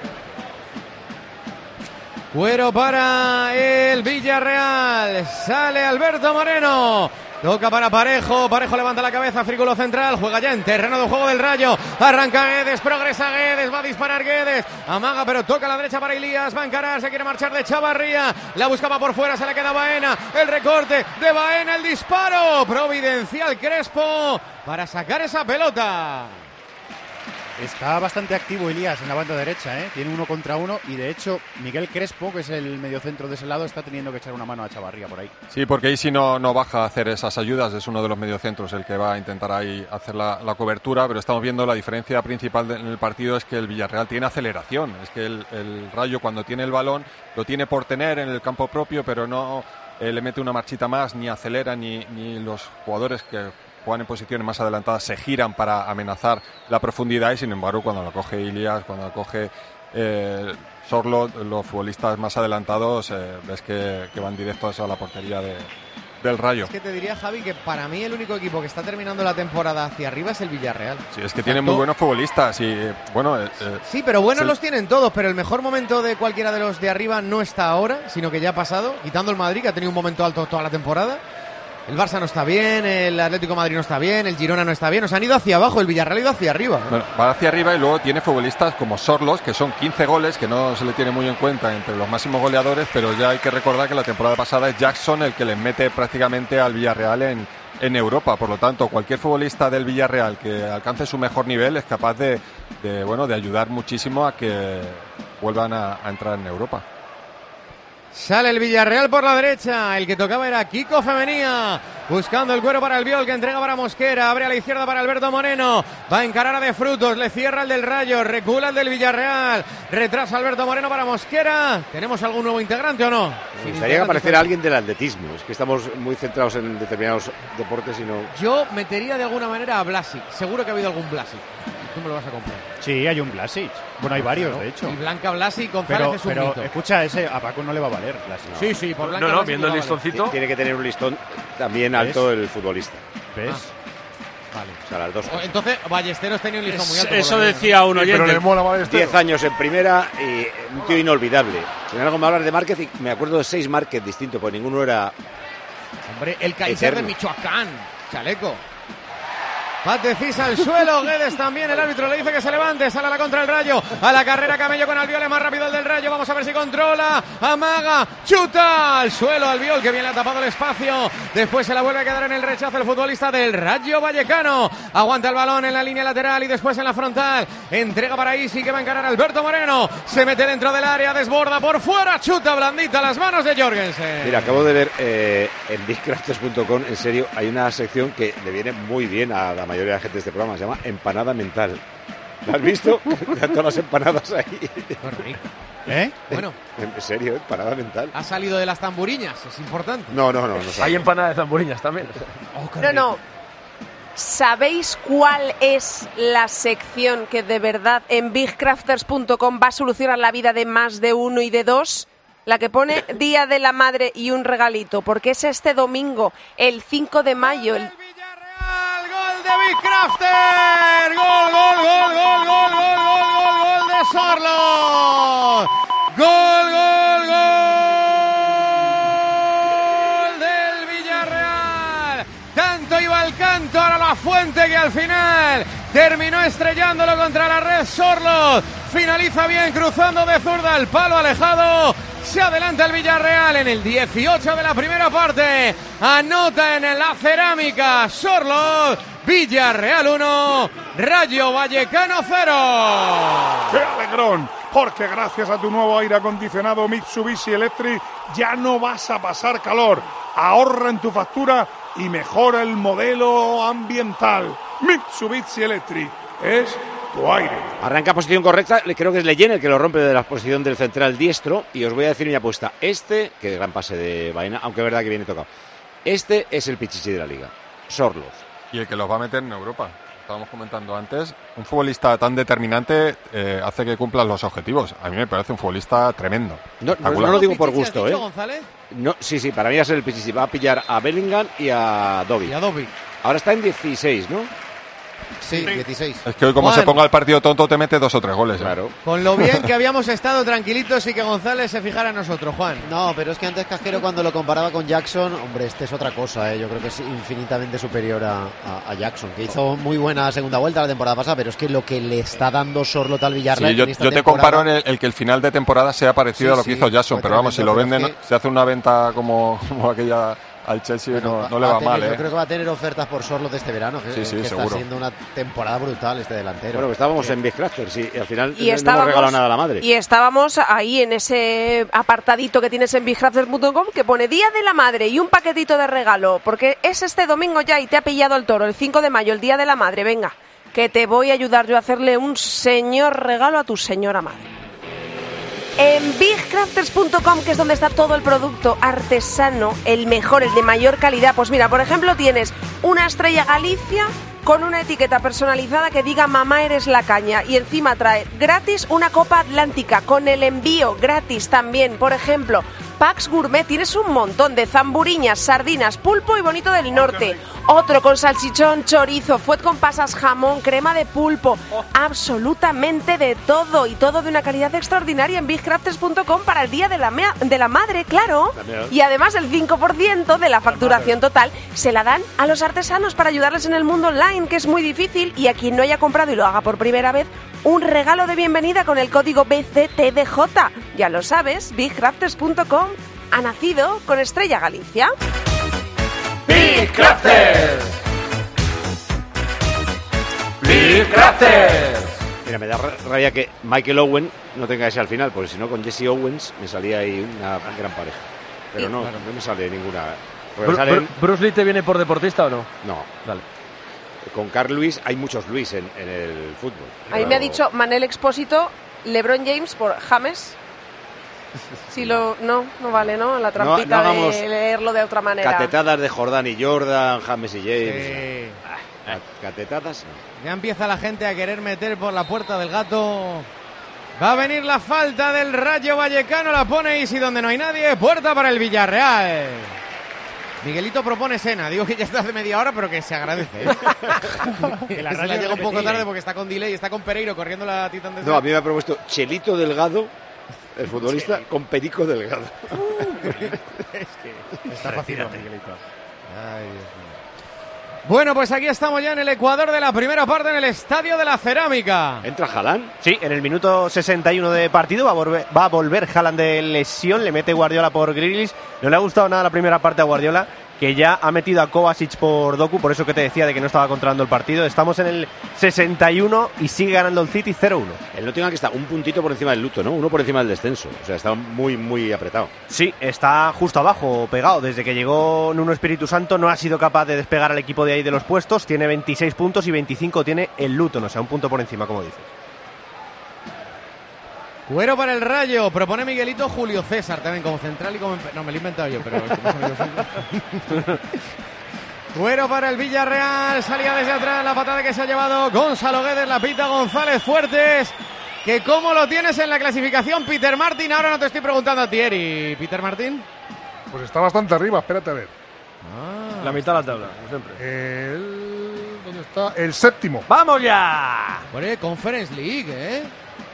Cuero para el Villarreal. Sale Alberto Moreno. Toca para Parejo. Parejo levanta la cabeza. Círculo central. Juega ya en terreno de juego del Rayo. Arranca Guedes. Progresa Guedes. Va a disparar Guedes. Amaga, pero toca a la derecha para Elías. Va a encarar. Se quiere marchar de Chavarría. La buscaba por fuera. Se le queda Baena. El recorte de Baena. El disparo. Providencial Crespo para sacar esa pelota. Está bastante activo Elías en la banda derecha, ¿eh? Tiene uno contra uno y de hecho Miguel Crespo, que es el mediocentro de ese lado, está teniendo que echar una mano a Chavarría por ahí. Sí, porque ahí sí no, no baja a hacer esas ayudas, es uno de los mediocentros el que va a intentar ahí hacer la, la cobertura, pero estamos viendo la diferencia principal de, en el partido es que el Villarreal tiene aceleración, es que el, el Rayo cuando tiene el balón lo tiene por tener en el campo propio, pero no eh, le mete una marchita más, ni acelera, ni, ni los jugadores que juegan en posiciones más adelantadas se giran para amenazar la profundidad y sin embargo cuando lo coge Ilias, cuando lo coge eh, Sorloth, los futbolistas más adelantados eh, ves que, que van directos a la portería de, del Rayo. Es que te diría, Javi, que para mí el único equipo que está terminando la temporada hacia arriba es el Villarreal. Sí, es que tienen muy buenos futbolistas y bueno... Eh, eh, sí, pero buenos el... los tienen todos, pero el mejor momento de cualquiera de los de arriba no está ahora, sino que ya ha pasado, quitando el Madrid, que ha tenido un momento alto toda la temporada. El Barça no está bien, el Atlético de Madrid no está bien, el Girona no está bien, o sea, han ido hacia abajo, el Villarreal ha ido hacia arriba. ¿eh? Bueno, va hacia arriba y luego tiene futbolistas como Sorloth, que son quince goles, que no se le tiene muy en cuenta entre los máximos goleadores, pero ya hay que recordar que la temporada pasada es Jackson el que les mete prácticamente al Villarreal en, en Europa, por lo tanto, cualquier futbolista del Villarreal que alcance su mejor nivel es capaz de, de, bueno, de ayudar muchísimo a que vuelvan a, a entrar en Europa. Sale el Villarreal por la derecha, el que tocaba era Kiko Femenía, buscando el cuero para el Biol, que entrega para Mosquera, abre a la izquierda para Alberto Moreno, va a encarar a De Frutos, le cierra el del Rayo, recula el del Villarreal, retrasa Alberto Moreno para Mosquera. ¿Tenemos algún nuevo integrante o no? Me gustaría que apareciera alguien del atletismo, es que estamos muy centrados en determinados deportes y no... Yo metería de alguna manera a Blasic, seguro que ha habido algún Blasic. Tú me lo vas a comprar. Sí, hay un Blasic. Bueno, hay varios, claro, de hecho. Y Blanca Blasic, González pero, es un pero mito. escucha, ese a Paco no le va a valer Blasic. No. Sí, sí, por Blanca No, no, Blasic viendo el vale. listoncito. Tiene que tener un listón también ¿Ves? alto el futbolista. ¿Ves? Ah, vale. O sea, las dos. Entonces, Ballesteros tenía un listón muy alto. Eso decía un oyente. Pero le mola Ballesteros. Diez años en primera y un tío inolvidable. Si me algo hablar de Márquez, y me acuerdo de seis Márquez distintos, porque ninguno era... Hombre, el Kaiser eterno. de Michoacán, chaleco. Patecís al suelo, Guedes también, el árbitro le dice que se levante, sale a la contra el Rayo, a la carrera Camello con Albiol, es más rápido el del Rayo, vamos a ver si controla, amaga, chuta al suelo Albiol, que bien le ha tapado el espacio, después se la vuelve a quedar en el rechazo el futbolista del Rayo Vallecano, aguanta el balón en la línea lateral y después en la frontal, entrega para Isi que va a encarar Alberto Moreno, se mete dentro del área, desborda por fuera, chuta blandita las manos de Jorgensen. Mira, acabo de ver eh, en big crafters punto com, en serio, hay una sección que le viene muy bien a la mayoría de la gente de este programa, se llama Empanada Mental. ¿La has visto? Todas las empanadas ahí. ¿Eh? Bueno. En serio, empanada mental. Ha salido de las tamburiñas, es importante. No, no, no. no Hay empanada de zamburiñas también. Oh, No, no. ¿Sabéis cuál es la sección que de verdad en big crafters punto com va a solucionar la vida de más de uno y de dos? La que pone Día de la Madre y un regalito, porque es este domingo, el cinco de mayo. El... ¡Gol de Big Crafter! ¡Gol, gol, gol, gol, gol, gol, gol, gol, gol de Sorloth! ¡Gol, gol, gol del Villarreal! Tanto iba el canto, ahora la fuente que al final terminó estrellándolo contra la red Sorloth. Finaliza bien cruzando de zurda el palo alejado. Se adelanta el Villarreal en el dieciocho de la primera parte. Anota en la cerámica Sorloth. Villarreal uno, Rayo Vallecano cero. ¡Qué alegrón! Porque gracias a tu nuevo aire acondicionado Mitsubishi Electric ya no vas a pasar calor. Ahorra en tu factura y mejora el modelo ambiental. Mitsubishi Electric es tu aire. Arranca posición correcta, creo que es Leyen el que lo rompe de la posición del central diestro. Y os voy a decir mi apuesta. Este, que gran pase de Baena, aunque es verdad que viene tocado. Este es el pichichi de la liga, Sorloth. Y el que los va a meter en Europa. Estábamos comentando antes, un futbolista tan determinante eh, hace que cumplan los objetivos. A mí me parece un futbolista tremendo. No, no, no lo digo por gusto, ¿eh? No, sí, sí, para mí va a ser el pichichi. Va a pillar a Bellingham y a Dobby. Y a Dobby. Ahora está en dieciséis, ¿no? Sí, dieciséis. Es que hoy como Juan. se ponga el partido tonto te mete dos o tres goles. ¿eh? Claro. Con lo bien que habíamos estado tranquilitos y que González se fijara en nosotros, Juan. No, pero es que antes Casquero cuando lo comparaba con Jackson, hombre, este es otra cosa, ¿eh? Yo creo que es infinitamente superior a, a, a Jackson, que hizo muy buena segunda vuelta la temporada pasada, pero es que lo que le está dando Sorloth al Villarreal Sí, yo, en esta yo te temporada... comparo en el, el que el final de temporada sea parecido Sí, a lo que sí, hizo Jackson, fue pero vamos, si lo tremendo, venden, pero es se hace una venta como, como aquella al Chelsea, Bueno, no, no le va, a tener, mal, yo ¿eh? creo que va a tener ofertas por Sorloth este verano, que, Sí, sí, que seguro. está siendo una temporada brutal este delantero. Bueno, estábamos en Big Crafters y al final Y no, no estábamos, hemos regalado nada a la madre. y estábamos ahí en ese apartadito que tienes en big crafters punto com que pone Día de la Madre y un paquetito de regalo, porque es este domingo ya y te ha pillado el toro, el cinco de mayo, el Día de la Madre. Venga, que te voy a ayudar yo a hacerle un señor regalo a tu señora madre. En big crafters punto com, que es donde está todo el producto artesano, el mejor, el de mayor calidad. Pues mira, por ejemplo, tienes una Estrella Galicia con una etiqueta personalizada que diga Mamá eres la caña, y encima trae gratis una Copa Atlántica con el envío gratis también. Por ejemplo, Pax Gourmet, tienes un montón de zamburiñas, sardinas, pulpo y bonito del norte. Otro con salchichón, chorizo, fuet con pasas, jamón, crema de pulpo. Absolutamente de todo, y todo de una calidad extraordinaria en big crafters punto com para el Día de la, mea- de la Madre, claro. Y además el cinco por ciento de la facturación total se la dan a los artesanos para ayudarles en el mundo online, que es muy difícil, y a quien no haya comprado y lo haga por primera vez, un regalo de bienvenida con el código B C T D J. Ya lo sabes, big crafters punto com ha nacido con Estrella Galicia. Big Crafters. Big Crafters. Mira, me da ra- rabia que Michael Owen no tenga ese al final, porque si no con Jesse Owens me salía ahí una gran pareja. Pero no, no me sale ninguna. Porque Bru- salen- Bru- ¿Bruce Lee te viene por deportista o no? No. Dale. Con Carl Lewis hay muchos Luis en, en el fútbol. A mí me ha dicho Manel Expósito, LeBron James por James. Si lo... No, no vale, ¿no? La trampita no hagamos de leerlo de otra manera. Catetadas de Jordán y Jordan, James y James. Sí. Ah, Catetadas, no. Ya empieza la gente a querer meter por la puerta del gato. Va a venir la falta del Rayo Vallecano, la pone Isi donde no hay nadie. Puerta para el Villarreal. Miguelito propone Sena. Digo que ya está hace media hora, pero que se agradece, ¿eh? Que la radio radio llega un poco repetida. tarde porque está con delay, está con Pereiro corriendo la Titan de No, a mí me ha propuesto Chelito Delgado, el futbolista, con Perico Delgado. Es que Está fascinante, Miguelito. Ay, Dios mío. Bueno, pues aquí estamos ya en el Ecuador de la primera parte, en el Estadio de la Cerámica. ¿Entra Haaland? Sí, en el minuto sesenta y uno de partido va a volver, va a volver Haaland de lesión, le mete Guardiola por Grealish. No le ha gustado nada la primera parte a Guardiola, que ya ha metido a Kovacic por Doku, por eso que te decía de que no estaba controlando el partido. Estamos en el sesenta y uno y sigue ganando el City cero uno. El Nottingham que está un puntito por encima del Luto, ¿no? Uno por encima del descenso. O sea, está muy, muy apretado. Sí, está justo abajo, pegado. Desde que llegó Nuno Espíritu Santo no ha sido capaz de despegar al equipo de ahí de los puestos. Tiene veintiséis puntos y veinticinco tiene el Luton, o sea, un punto por encima, como dices. Cuero para el Rayo, propone Miguelito Julio César también como central y como... empe- No, me lo he inventado yo, pero... Cuero para el Villarreal, salía desde atrás la patada que se ha llevado Gonzalo Guedes, la pita González Fuertes. Que cómo lo tienes en la clasificación, Peter Martin. Ahora no te estoy preguntando a ti, Eri. Peter Martin. Pues está bastante arriba, espérate a ver. La mitad de la tabla, como siempre. El... ¿Dónde está? El séptimo. ¡Vamos ya! Por el Conference League, ¿eh?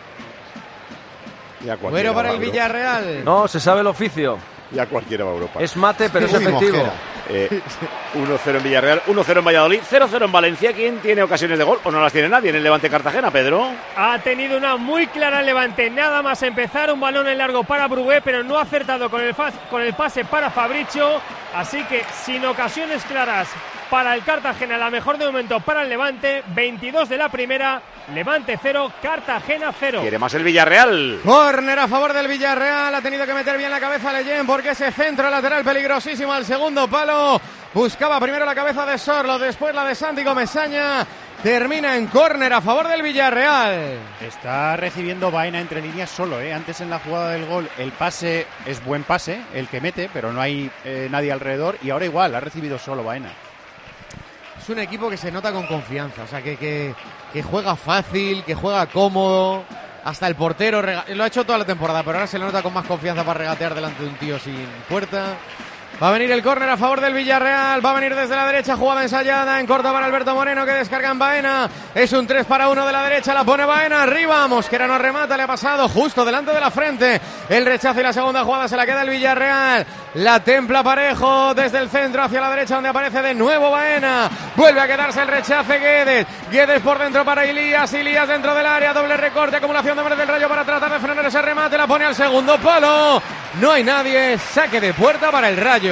Ya cualquiera Cuero para va el a Europa. Villarreal. No, se sabe el oficio. Ya cualquiera va a Europa. Es mate, pero es Uy, efectivo. Mosquera. Eh, uno cero en Villarreal, uno cero en Valladolid, cero cero en Valencia. ¿Quién tiene ocasiones de gol o no las tiene nadie en el Levante Cartagena, Pedro? Ha tenido una muy clara el Levante, nada más empezar, un balón en largo para Brugué, pero no ha acertado con el, fas- con el pase para Fabricio, así que sin ocasiones claras para el Cartagena, la mejor de momento para el Levante, veintidós de la primera, Levante cero, Cartagena cero. Quiere más el Villarreal. Córner a favor del Villarreal, ha tenido que meter bien la cabeza Leyen porque ese centro lateral peligrosísimo al segundo palo Buscaba primero la cabeza de Sorlo, después la de Santi Comesaña. Termina en córner a favor del Villarreal. Está recibiendo Baena entre líneas solo, ¿eh? Antes en la jugada del gol el pase es buen pase, el que mete, pero no hay eh, nadie alrededor. Y ahora igual, ha recibido solo Baena. Es un equipo que se nota con confianza, o sea, que, que, que juega fácil, que juega cómodo. Hasta el portero rega- lo ha hecho toda la temporada, pero ahora se le nota con más confianza para regatear delante de un tío sin puerta. Va a venir el córner a favor del Villarreal. Va a venir desde la derecha, jugada ensayada en corta para Alberto Moreno, que descarga en Baena. Es un tres para uno de la derecha, la pone Baena arriba. Mosquera no remata, le ha pasado justo delante de la frente. El rechazo y la segunda jugada se la queda el Villarreal. La templa Parejo desde el centro hacia la derecha, donde aparece de nuevo Baena. Vuelve a quedarse el rechace Guedes. Guedes por dentro para Ilías. Ilías dentro del área, doble recorte, acumulación de hombres del Rayo para tratar de frenar ese remate. La pone al segundo palo. No hay nadie, saque de puerta para el Rayo.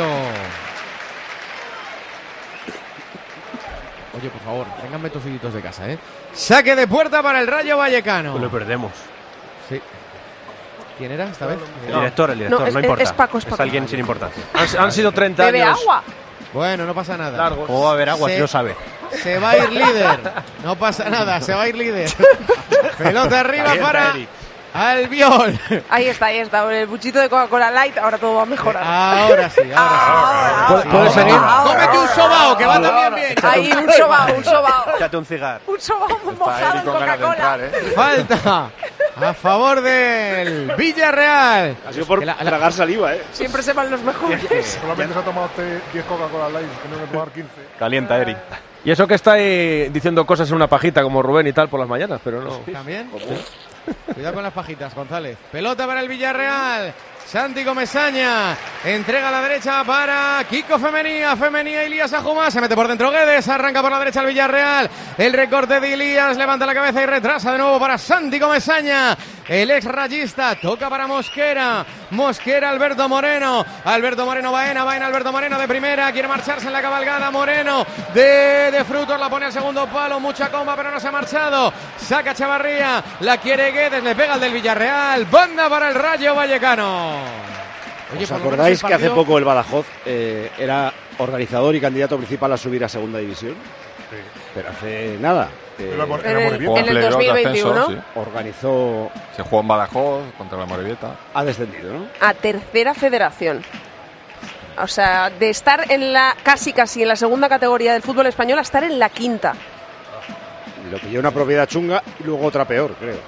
Oye, por favor, ténganme tociditos de casa, ¿eh? Saque de puerta para el Rayo Vallecano. Pues lo perdemos. Sí. ¿Quién era esta vez? El director, el director, No, no, es- importa. es Paco, es Paco. alguien sin importancia. Han, han sido treinta Bebe años. agua. Bueno, no pasa nada. Largos. ¿Cómo va a haber agua Se- si no sabe? Se va a ir líder. No pasa nada, se va a ir líder. Pelota arriba Calienta, para Eric. Albiol. Ahí está, ahí está. El buchito de Coca-Cola Light, ahora todo va a mejorar. Ahora sí, ahora Ahora, sí. ¿Puedes Ahora. venir? Cómete un sobao, que va también bien. Ahí, un sobao, un sobao. Échate un cigarro. Un sobao mojado en Coca-Cola. Falta a favor del Villarreal. Ha sido por La- la- tragar saliva, ¿eh? Siempre se van los mejores. Solamente se ha tomado usted diez Coca-Cola Light, que no me tomar quince. Calienta, Eric. Y eso que está ahí diciendo cosas en una pajita como Rubén y tal por las mañanas, pero no. ¿También? Cuidado con las pajitas, González. Pelota para el Villarreal. Santi Comesaña entrega a la derecha para Kiko Femenía. Femenía, Ilías Ajuma. Se mete por dentro Guedes. Arranca por la derecha el Villarreal. El recorte de Ilías. Levanta la cabeza y retrasa de nuevo para Santi Comesaña. El ex rayista toca para Mosquera. Mosquera, Alberto Moreno. Alberto Moreno, Baena. Baena, Alberto Moreno de primera. Quiere marcharse en la cabalgada. Moreno de, de Frutos. La pone al segundo palo. Mucha comba, pero no se ha marchado. Saca Chavarría. La quiere Guedes. Le pega el del Villarreal. Banda para el Rayo Vallecano. Oye, ¿Os por lo menos acordáis el que hace partido- poco el Badajoz eh, era organizador y candidato principal a subir a segunda división? Sí. Pero hace nada. eh, Era por- En era el- Morevieta. en el Playoff de dos mil veintiuno. ascenso, sí. organizó, Se jugó en Badajoz contra la Morevieta. ha descendido, ¿no? A tercera federación. O sea, de estar en la casi casi en la segunda categoría del fútbol español a estar en la quinta. Lo pilló una propiedad chunga y luego otra peor, creo.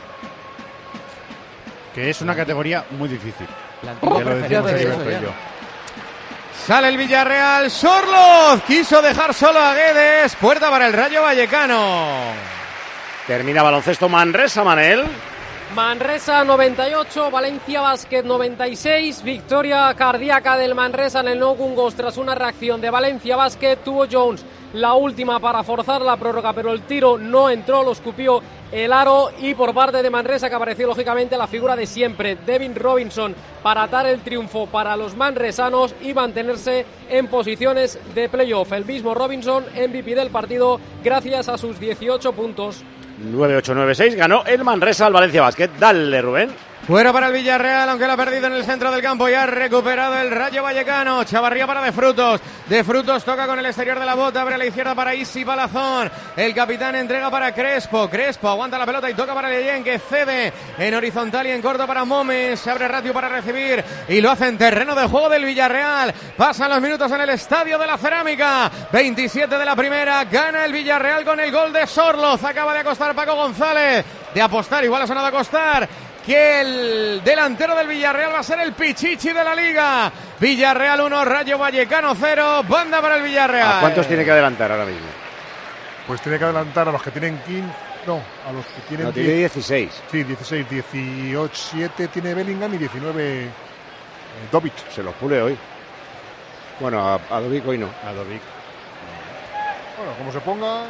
Que es una categoría muy difícil. Plantilla Ya lo preferida decíamos de ayer eso, tú y ya. yo. Sale el Villarreal. Sorloz quiso dejar solo a Guedes. Puerta para el Rayo Vallecano. Termina baloncesto Manresa, Manel. Manresa noventa y ocho, Valencia Basket noventa y seis, victoria cardíaca del Manresa en el No Gungos tras una reacción de Valencia Basket. Tuvo Jones la última para forzar la prórroga, pero el tiro no entró, lo escupió el aro. Y por parte de Manresa, que apareció lógicamente la figura de siempre, Devin Robinson, para atar el triunfo para los manresanos y mantenerse en posiciones de playoff. El mismo Robinson, M V P del partido, gracias a sus dieciocho puntos. nueve ocho nueve seis, ganó el Manresa al Valencia Basket. Dale, Rubén. Fuera para el Villarreal, aunque lo ha perdido en el centro del campo y ha recuperado el Rayo Vallecano. Chavarría para De Frutos. De Frutos toca con el exterior de la bota, abre a la izquierda para Isi Palazón. El capitán entrega para Crespo. Crespo aguanta la pelota y toca para Leyen, que cede en horizontal y en corto para Momes. Se abre ratio para recibir y lo hace en terreno de juego del Villarreal. Pasan los minutos en el Estadio de la Cerámica. veintisiete de la primera. Gana el Villarreal con el gol de Sorloz. Acaba de acostar Paco González. De apostar, igual ha sonado a acostar, que el delantero del Villarreal va a ser el Pichichi de la Liga. Villarreal uno, Rayo Vallecano cero, banda para el Villarreal. ¿A cuántos tiene que adelantar ahora mismo? Pues tiene que adelantar a los que tienen quince. No, a los que tienen No, tiene dieciséis. Sí, dieciséis. dieciocho, siete tiene Bellingham y diecinueve eh, Dovic. Se los pule hoy. Bueno, a, a Dovic hoy no. A Dovic. Bueno, como se ponga.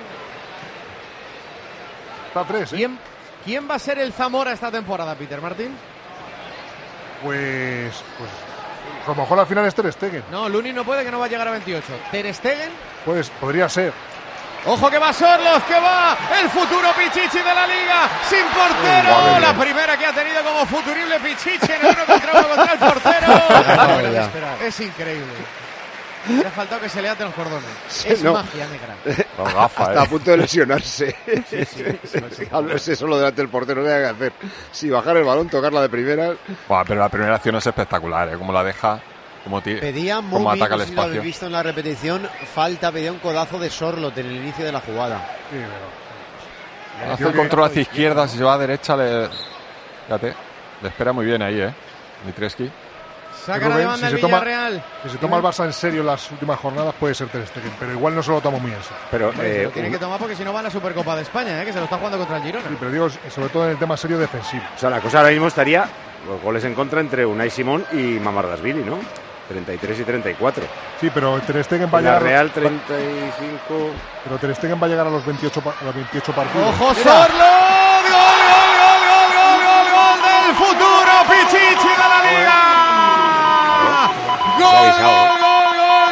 Está a tres, ¿eh? ¿Quién, ¿Quién va a ser el Zamora esta temporada, Peter Martín? Pues. Pues. A lo mejor la final es Ter Stegen. No, Luni no puede, que no va a llegar a veintiocho. Ter Stegen. Pues podría ser. Ojo que va Sorloz, que va el futuro Pichichi de la Liga, sin portero. Oh, madre la mía. primera que ha tenido como futurible Pichichi en el uno contra uno contra el portero. Es increíble. Le ha faltado que se le aten los cordones. Sí, es no. magia negra. Con gafas, Está ¿eh? a punto de lesionarse. Sí, sí, sí, sí. Háblese solo delante del portero, no hay nada que hacer. Si bajar el balón, tocarla de primera. Buah, pero la primera acción es espectacular, ¿eh? Como la deja, como, ti- Pedía muy como bien, ataca no el sé si lo habéis espacio. visto en la repetición, falta, pedía un codazo de Sorlot en el inicio de la jugada. Sí, pero... Hace el control hacia izquierda, si se va a derecha, le... Fíjate, le espera muy bien ahí, ¿eh? Mitreski. Saca la de banda si el se toma, Villarreal. si se toma el Barça en serio las últimas jornadas, puede ser Ter Stegen, pero igual no se lo toma muy en serio. Pero, Hombre, se eh, lo tiene que tomar porque si no va a la Supercopa de España, ¿eh? Que se lo está jugando contra el Girona. Sí, pero digo, sobre todo en el tema serio defensivo. O sea, la cosa ahora mismo estaría los goles en contra entre Unai Simón y Mamardashvili, ¿no? treinta y tres y treinta y cuatro. Sí, pero Ter Stegen va a llegar... Real treinta y cinco. Pero Ter Stegen va a llegar a los veintiocho, pa- a los veintiocho partidos. ¡Ojo, Sorlot! ¡Gol, gol, gol, gol, gol, gol, gol del futuro Pichichi de la Liga! ¡Gol, gol, gol,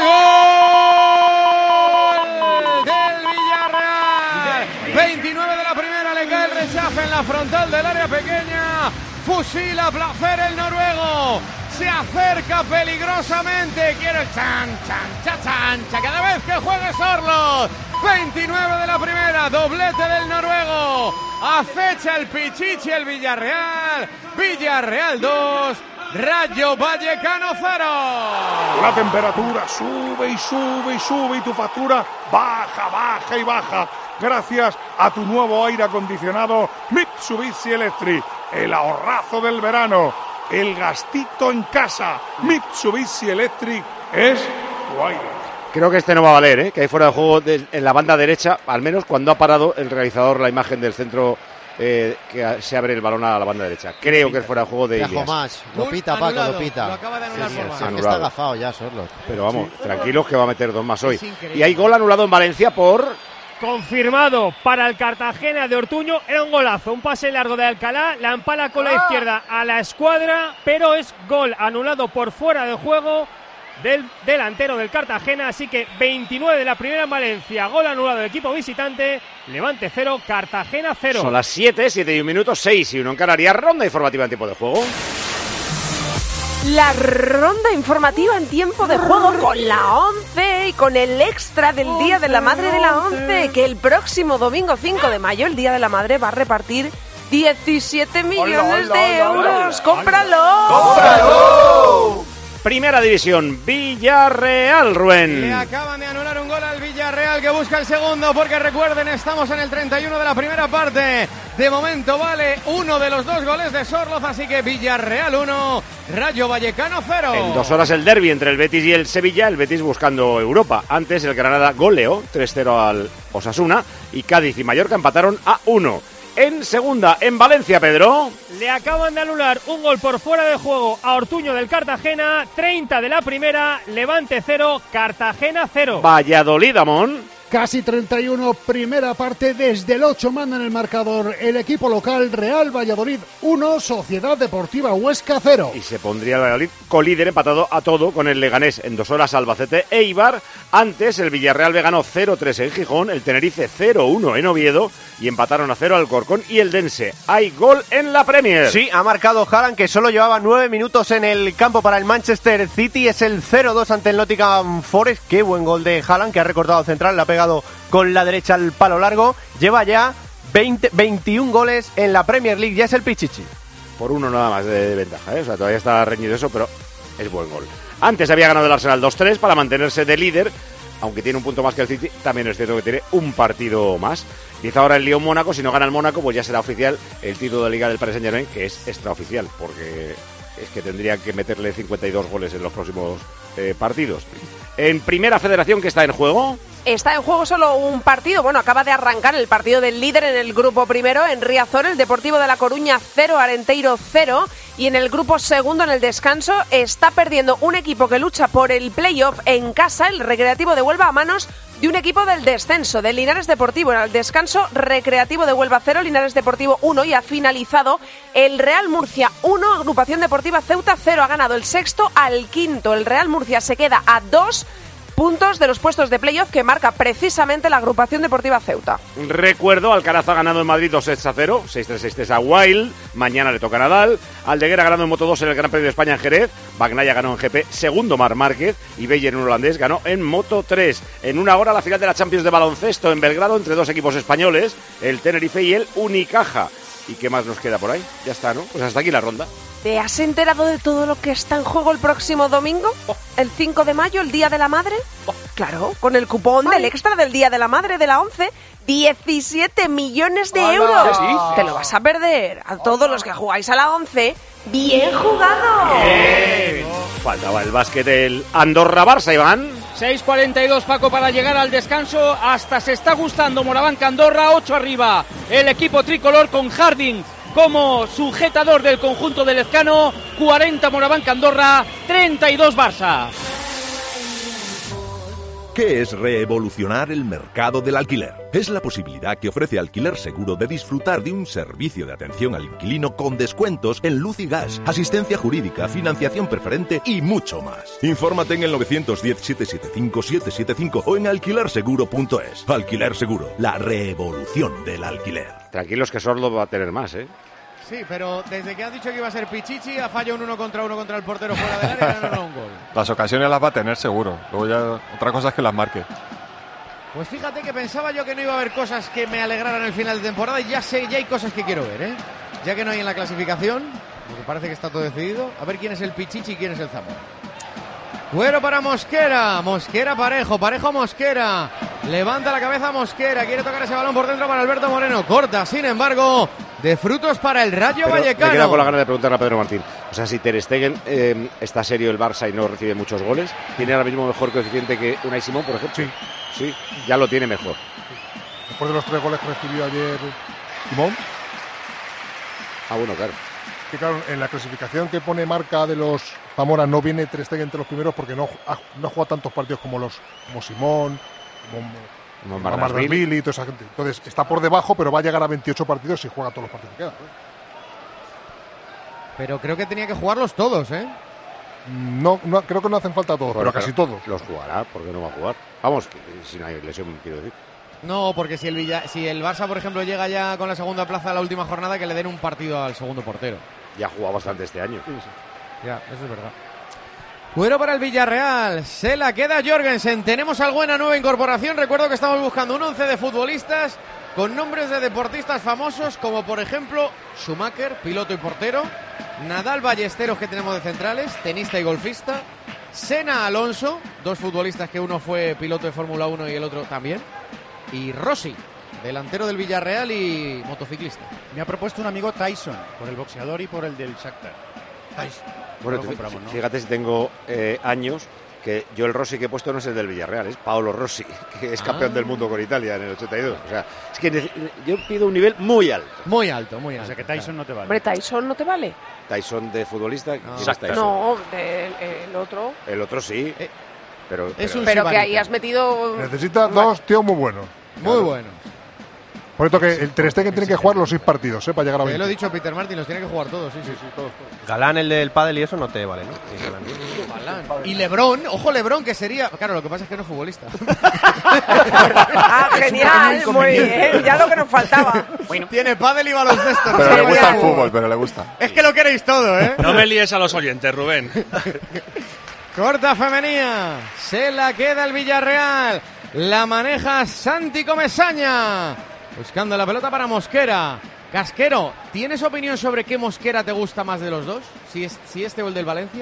gol, gol del Villarreal! veintinueve de la primera, le cae el rechace en la frontal del área pequeña. Fusila a placer el noruego. Se acerca peligrosamente. Quiere el chan, chan, chan, chan, chan. Cada vez que juegue Sorlot. veintinueve de la primera. Doblete del noruego. Acecha el Pichichi el Villarreal. Villarreal dos. Rayo Vallecano cero. La temperatura sube y sube y sube y tu factura baja, baja y baja. Gracias a tu nuevo aire acondicionado Mitsubishi Electric. El ahorrazo del verano. El gastito en casa. Mitsubishi Electric es tu aire. Creo que este no va a valer, ¿eh? Que hay fuera de juego de, en la banda derecha, al menos cuando ha parado el realizador la imagen del centro eh, que se abre el balón a la banda derecha. Creo que es fuera de juego de Ilias. más. Lo pita, Paco, Anulado. lo pita. Lo acaba de anular Sí, por sí, más. sí, es que Anulado. está agafado ya, Sorlot. Pero vamos, tranquilos que va a meter dos más hoy. Es increíble. Y hay gol anulado en Valencia por... Confirmado para el Cartagena de Ortuño, era un golazo, un pase largo de Alcalá, la empala con la izquierda a la escuadra, pero es gol anulado por fuera de juego del delantero del Cartagena, así que veintinueve de la primera en Valencia, gol anulado del equipo visitante, Levante cero, Cartagena cero. Son las siete, siete y un minuto, seis y uno en Canarias, ronda informativa en tiempo de juego. La ronda informativa en tiempo de juego con la once y con el extra del Día de la Madre de la once, que el próximo domingo cinco de mayo, el Día de la Madre, va a repartir diecisiete millones de euros. ¡Cómpralo! ¡Cómpralo! Primera división, Villarreal, Le Rubén. acaban de anular un gol al Villarreal que busca el segundo, porque recuerden, estamos en el treinta y uno de la primera parte. De momento vale uno de los dos goles de Sorloz, así que Villarreal uno, Rayo Vallecano cero. En dos horas el derbi entre el Betis y el Sevilla, el Betis buscando Europa. Antes el Granada goleó tres cero al Osasuna y Cádiz y Mallorca empataron a uno. En segunda, en Valencia, Pedro. Le acaban de anular un gol por fuera de juego a Ortuño del Cartagena, treinta de la primera, Levante cero, Cartagena cero. Valladolid, Amón. Casi treinta y uno, primera parte, desde el ocho manda en el marcador el equipo local. Real Valladolid uno, Sociedad Deportiva Huesca cero. Y se pondría el Valladolid colíder empatado a todo con el Leganés. En dos horas Albacete e Eibar. Antes el Villarreal B ganó cero tres en Gijón, el Tenerife cero uno en Oviedo y empataron a cero Alcorcón y el Dense. Hay gol en la Premier. Sí, ha marcado Haaland, que solo llevaba nueve minutos en el campo para el Manchester City. Es el cero dos ante el Nottingham Forest. Qué buen gol de Haaland, que ha recortado central, la pegado con la derecha al palo largo. Lleva ya veinte, veintiún goles en la Premier League, ya es el Pichichi. Por uno nada más de, de ventaja, ¿eh? O sea, todavía está reñido eso, pero es buen gol. Antes había ganado el Arsenal dos tres para mantenerse de líder, aunque tiene un punto más que el City, también es cierto que tiene un partido más. Dice ahora el Lyon-Mónaco, si no gana el Mónaco, pues ya será oficial el título de Liga del Paris Saint-Germain, que es extraoficial, porque es que tendría que meterle cincuenta y dos goles en los próximos eh, partidos. En Primera Federación, ¿qué está en juego? Está en juego solo un partido. Bueno, acaba de arrancar el partido del líder en el grupo primero, en Riazor, el Deportivo de La Coruña cero, Arenteiro cero. Y en el grupo segundo, en el descanso, está perdiendo un equipo que lucha por el playoff en casa, el Recreativo de Huelva, a manos de un equipo del descenso, del Linares Deportivo. En el descanso, Recreativo de Huelva cero, Linares Deportivo uno, y ha finalizado el Real Murcia uno, Agrupación Deportiva Ceuta cero. Ha ganado el sexto al quinto. El Real Murcia se queda a dos puntos de los puestos de playoff que marca precisamente la agrupación deportiva Ceuta. Recuerdo, Alcaraz ha ganado en Madrid dos sets a cero, seis tres seis tres a Wild, mañana le toca a Nadal, Aldeguer ha ganado en Moto dos en el Gran Premio de España en Jerez, Bagnaia ganó en G P, segundo Marc Márquez, y Beyer, un holandés, ganó en Moto tres. En una hora la final de la Champions de baloncesto en Belgrado entre dos equipos españoles, el Tenerife y el Unicaja. ¿Y qué más nos queda por ahí? Ya está, ¿no? Pues hasta aquí la ronda. ¿Te has enterado de todo lo que está en juego el próximo domingo? ¿El cinco de mayo, el Día de la Madre? Claro, con el cupón del extra del Día de la Madre de la ONCE, diecisiete millones de euros. Te lo vas a perder. A todos los que jugáis a la ONCE, ¡bien jugado! Bien. Faltaba el básquet del Andorra-Barça, Iván. seis cuarenta y dos, Paco, para llegar al descanso. Hasta se está gustando Morabanca-Andorra, ocho arriba. El equipo tricolor con Harding como sujetador del conjunto del Lezcano. cuarenta Morabanca-Andorra, treinta y dos Barça. ¿Qué es revolucionar el mercado del alquiler? Es la posibilidad que ofrece Alquiler Seguro de disfrutar de un servicio de atención al inquilino con descuentos en luz y gas, asistencia jurídica, financiación preferente y mucho más. Infórmate en el nueve uno cero, siete siete cinco, siete siete cinco o en alquiler seguro punto es. Alquiler Seguro, la revolución del alquiler. Tranquilos que Sordo va a tener más, ¿eh? Sí, pero desde que has dicho que iba a ser Pichichi, ha fallado un uno contra uno contra el portero fuera del área y ha ganado un gol. Las ocasiones las va a tener seguro. Luego ya otra cosa es que las marque. Pues fíjate que pensaba yo que no iba a haber cosas que me alegraran el final de temporada y ya sé, ya hay cosas que quiero ver, ¿eh? Ya que no hay en la clasificación, porque parece que está todo decidido, a ver quién es el Pichichi y quién es el Zamora. Cuero para Mosquera, Mosquera Parejo, Parejo Mosquera, levanta la cabeza Mosquera, quiere tocar ese balón por dentro para Alberto Moreno, corta, sin embargo, de frutos para el Rayo Pero Vallecano. me queda con la gana de preguntarle a Pedro Martín, o sea, si Ter Stegen eh, está serio el Barça y no recibe muchos goles, ¿tiene ahora mismo mejor coeficiente que Unai Simón, por ejemplo? Sí. Sí, ya lo tiene mejor. Después de los tres goles que recibió ayer Simón. Ah, bueno, claro. Que claro, en la clasificación que pone marca de los Zamora no viene Ter Stegen entre los primeros porque no ha, no ha jugado tantos partidos como los como Simón, como Mardarvili y toda esa gente. Entonces está por debajo, pero va a llegar a veintiocho partidos si juega todos los partidos que quedan. Pero creo que tenía que jugarlos todos, ¿eh? No, no creo que no hacen falta todos, Bueno, pero casi todos. Los jugará, porque no va a jugar. Vamos, que, si no hay lesión, quiero decir. No, porque si el, Villa, si el Barça, por ejemplo, llega ya con la segunda plaza a la última jornada, que le den un partido al segundo portero. Ya ha jugado bastante este año. Sí, sí. Ya, eso es verdad. Cuero para el Villarreal, se la queda Jorgensen. Tenemos alguna nueva incorporación. Recuerdo que estamos buscando un once de futbolistas con nombres de deportistas famosos, como por ejemplo Schumacher, piloto y portero, Nadal Ballesteros, que tenemos de centrales, tenista y golfista, Senna Alonso, dos futbolistas que uno fue piloto de Fórmula uno y el otro también, y Rossi, delantero del Villarreal y motociclista. Me ha propuesto un amigo Tyson, por el boxeador y por el del Shakhtar. Tyson. Bueno, te, compramos, ¿no? Fíjate si tengo eh, años que yo el Rossi que he puesto no es el del Villarreal, es Paolo Rossi, que es campeón ah. del mundo con Italia en el ochenta y dos. O sea, es que yo pido un nivel muy alto. Muy alto, muy alto. O sea, que Tyson no te vale. Hombre, Tyson no te vale. Tyson de futbolista. No, ¿Quién es Tyson? No, de, eh, el otro. El otro sí. Eh, pero, es pero, un pero que ahí has metido. Necesita dos tíos muy buenos. Muy claro. buenos. Por esto que el Ter Stegen tiene que jugar los seis partidos, ¿eh? Para llegar a veinte. Lo he dicho Peter Martin, los tiene que jugar todos, sí, sí, sí, todos, todos. Galán, el del pádel y eso no te vale, ¿no? Galán. Y Lebrón, ojo Lebrón, que sería... Claro, lo que pasa es que no es futbolista. Ah, genial, muy bien, ya lo que nos faltaba. Bueno. Tiene pádel y baloncesto. Pero le gusta el fútbol, pero le gusta. Es que lo queréis todo, ¿eh? No me líes a los oyentes, Rubén. Corta femenina, se la queda el Villarreal, la maneja Santi Comesaña. Buscando la pelota para Mosquera. Casquero, ¿tienes opinión sobre qué Mosquera te gusta más de los dos? Si, es, si este o el del Valencia.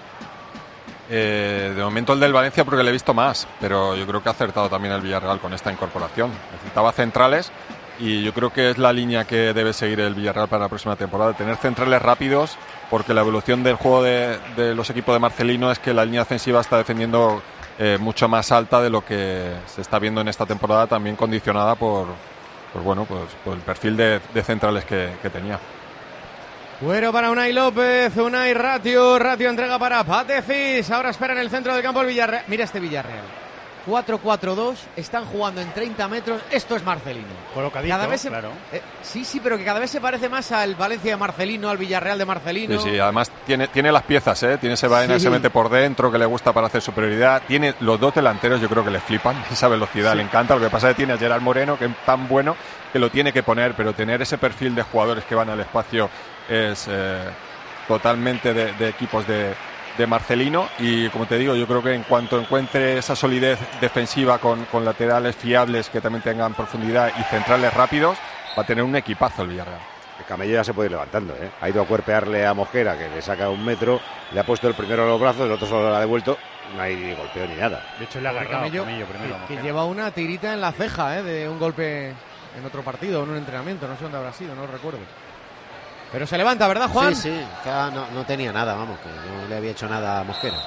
Eh, de momento el del Valencia porque le he visto más, pero yo creo que ha acertado también el Villarreal con esta incorporación. Necesitaba centrales y yo creo que es la línea que debe seguir el Villarreal para la próxima temporada. Tener centrales rápidos, porque la evolución del juego de, de los equipos de Marcelino es que la línea ofensiva está defendiendo eh, mucho más alta de lo que se está viendo en esta temporada, también condicionada por... Pues bueno, pues, pues el perfil de, de centrales que, que tenía. Cuero para Unai López, Unai Ratio, Ratio entrega para Patefis, ahora espera en el centro del campo el Villarreal. Mira este Villarreal. cuatro cuatro dos, están jugando en treinta metros, esto es Marcelino. Colocadito, cada vez se, claro. Eh, sí, sí, pero que cada vez se parece más al Valencia de Marcelino, al Villarreal de Marcelino. Sí, sí, además tiene, tiene las piezas, ¿eh? Tiene ese Baena, Sí. se mete por dentro, que le gusta para hacer superioridad. Tiene los dos delanteros, yo creo que le flipan, esa velocidad Sí. le encanta. Lo que pasa es que tiene a Gerard Moreno, que es tan bueno que lo tiene que poner, pero tener ese perfil de jugadores que van al espacio es eh, totalmente de, de equipos de, de Marcelino. Y como te digo, yo creo que en cuanto encuentre esa solidez defensiva con, con laterales fiables que también tengan profundidad y centrales rápidos, va a tener un equipazo el Villarreal. El Camello ya se puede ir levantando, ¿eh? Ha ido a cuerpearle a Mosquera, que le saca un metro, le ha puesto el primero a los brazos, el otro solo lo ha devuelto, no hay golpeo ni nada. De hecho, le ha Pobre agarrado Camello, Camello primero. que, que lleva una tirita en la ceja, ¿eh? De un golpe en otro partido, en un entrenamiento, no sé dónde habrá sido, no lo recuerdo. Pero se levanta, ¿verdad, Juan? Sí, sí, ya no, no tenía nada, vamos, que no le había hecho nada a Mosquera.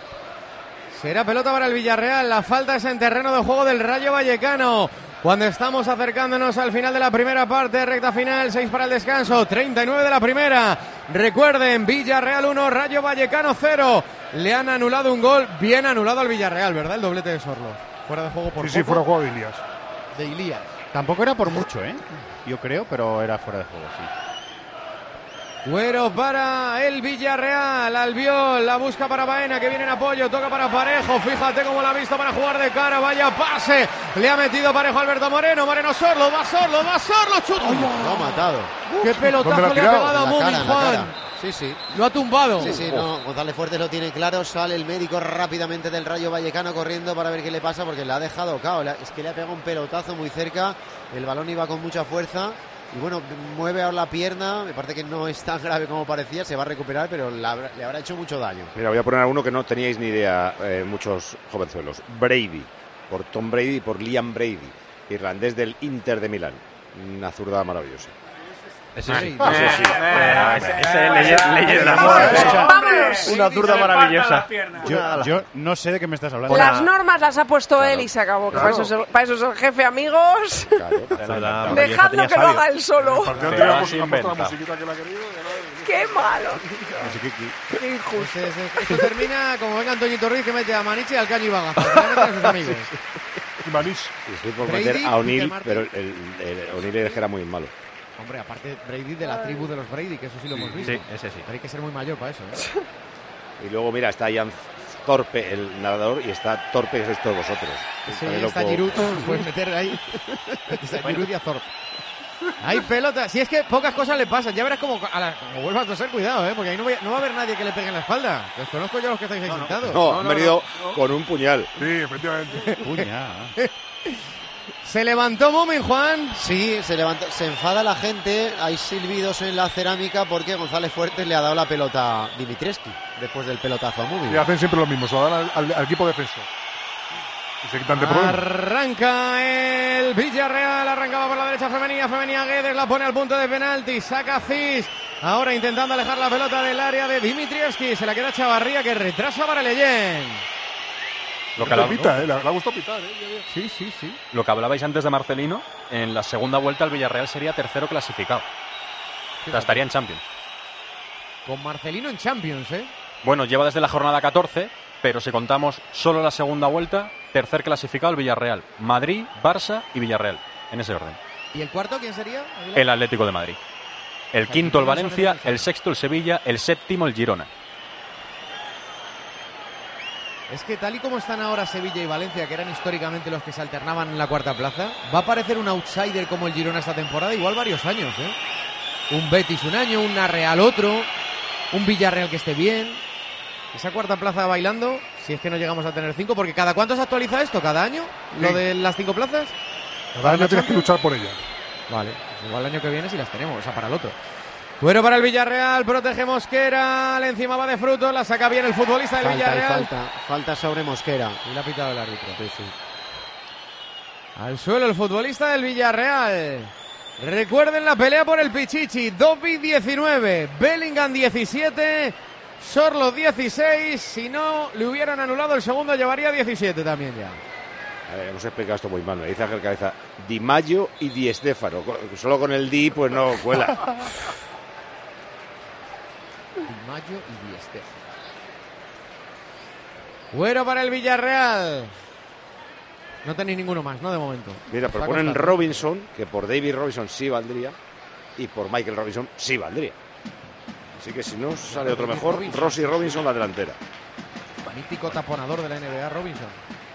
Será pelota para el Villarreal, la falta es en terreno de juego del Rayo Vallecano. Cuando estamos acercándonos al final de la primera parte, recta final, seis para el descanso, treinta y nueve de la primera. Recuerden, Villarreal uno, Rayo Vallecano cero. Le han anulado un gol, bien anulado al Villarreal, ¿verdad? El doblete de Sorlos. Fuera de juego por Sí, poco. sí, fuera de juego de Ilias. De Ilías. Tampoco era por mucho, ¿eh? Yo creo, pero era fuera de juego, sí. Güero para el Villarreal, Albiol, la busca para Baena, que viene en apoyo, toca para Parejo, fíjate cómo la ha visto para jugar de cara, vaya pase, le ha metido Parejo a Alberto Moreno, Moreno Sorlo, va Sorlo, va Sorlo, chuta. Lo ha matado. Qué pelotazo le ha pegado a Mumi, Juan. Sí, sí. Lo ha tumbado. Sí, sí, no, González Fuertes lo tiene claro, sale el médico rápidamente del Rayo Vallecano corriendo para ver qué le pasa porque le ha dejado cao, es que le ha pegado un pelotazo muy cerca, el balón iba con mucha fuerza. Y bueno, mueve ahora la pierna, me parece que no es tan grave como parecía, se va a recuperar, pero la, le habrá hecho mucho daño. Mira, voy a poner a uno que no teníais ni idea, eh, muchos jovenzuelos. Brady, por Tom Brady y por Liam Brady, irlandés del Inter de Milán. Una zurda maravillosa. Ese sí. Ah, ese sí. Eh, ese- ese leye- leyenda. Una zurda maravillosa. Yo, yo no sé de qué me estás hablando. Las normas las ha puesto él y se acabó. Que Claro. para, eso es el, para eso es el jefe, amigos. Dejadlo que lo haga él solo. Qué malo. Qué injusto. Este- este- esto termina como venga Antoñito Ruiz que mete a Maniche y al Caño Ibaga. Para que le metan a sus amigos. Y Manís. Y estoy por Brady, meter a O'Neill, Peter Martin. pero el, el, O'Neill es que era muy malo. Hombre, aparte Brady de la tribu de los Brady, que eso sí lo hemos visto. Sí, ese sí. Pero hay que ser muy mayor para eso, ¿eh? Y luego, mira, está Ian Thorpe, el nadador, y está Torpe, que sois todos vosotros. Sí, También lo está puedo- Giroud, puedes meter ahí. Está Giroud y a Thorpe. Hay pelota. Si es que pocas cosas le pasan. Ya verás como, a la, como vuelvas a toser, cuidado, ¿eh? Porque ahí no, voy a- no va a haber nadie que le pegue en la espalda. Los conozco yo los que estáis ahí sentados. No, han venido con un puñal. Sí, efectivamente. Puñal. Se levantó Momin, Juan. Sí, se levanta, se enfada la gente, hay silbidos en la cerámica porque González Fuertes le ha dado la pelota a Dimitrescu después del pelotazo a Mubi. Y hacen siempre lo mismo, se lo dan al, al- al equipo defensor. Y se quitan de problemas. Arranca el Villarreal, arrancaba por la derecha femenina, femenina Guedes, la pone al punto de penalti, saca Cis, ahora intentando alejar la pelota del área de Dimitrievski, se la queda Chavarría que retrasa para Leyen. Lo que, Le habla- pita, eh, le, le ha gustado pitar, eh. Sí, sí, sí. lo que hablabais antes de Marcelino, en la segunda vuelta el Villarreal sería tercero clasificado. O sea, estaría en Champions. Con Marcelino en Champions, ¿eh? Bueno, lleva desde la jornada catorce, pero si contamos solo la segunda vuelta, tercer clasificado el Villarreal. Madrid, Barça y Villarreal, en ese orden. ¿Y el cuarto quién sería? Aguilar? El Atlético de Madrid. El quinto el Valencia, el sexto el Sevilla, el séptimo el Girona. Es que tal y como están ahora Sevilla y Valencia, que eran históricamente los que se alternaban en la cuarta plaza, va a parecer un outsider como el Girona esta temporada, igual varios años, ¿eh? Un Betis un año, una Real otro, un Villarreal que esté bien. Esa cuarta plaza bailando, si es que no llegamos a tener cinco, porque ¿cada cuánto se actualiza esto? ¿Cada año? ¿Lo Sí. de las cinco plazas? Cada año tienes que luchar por ella. Vale, pues igual el año que viene si las tenemos, o sea, para el otro. Bueno, para el Villarreal, protege Mosquera, le encima va de fruto, la saca bien el futbolista del Falta, y Villarreal. falta, falta sobre Mosquera. Y le ha pitado el árbitro. Sí, sí. Al suelo el futbolista del Villarreal. Recuerden la pelea por el Pichichi. Dobbie diecinueve, Bellingham diecisiete, Sorlo dieciséis. Si no le hubieran anulado el segundo, llevaría diecisiete también ya. A ver, hemos explicado esto muy mal. Me dice Ángel Cabeza, Di Maggio y Di Stéfano. Co- Solo con el Di, pues no cuela. Di Maggio y Di Stéfano. Bueno para el Villarreal. No tenéis ninguno más, ¿no? De momento. Mira, Está proponen costando. Robinson, que por David Robinson sí valdría, y por Michael Robinson sí valdría. Así que si no sale otro mejor, Robinson. Rossi Robinson la delantera. Mítico taponador de la N B A, Robinson.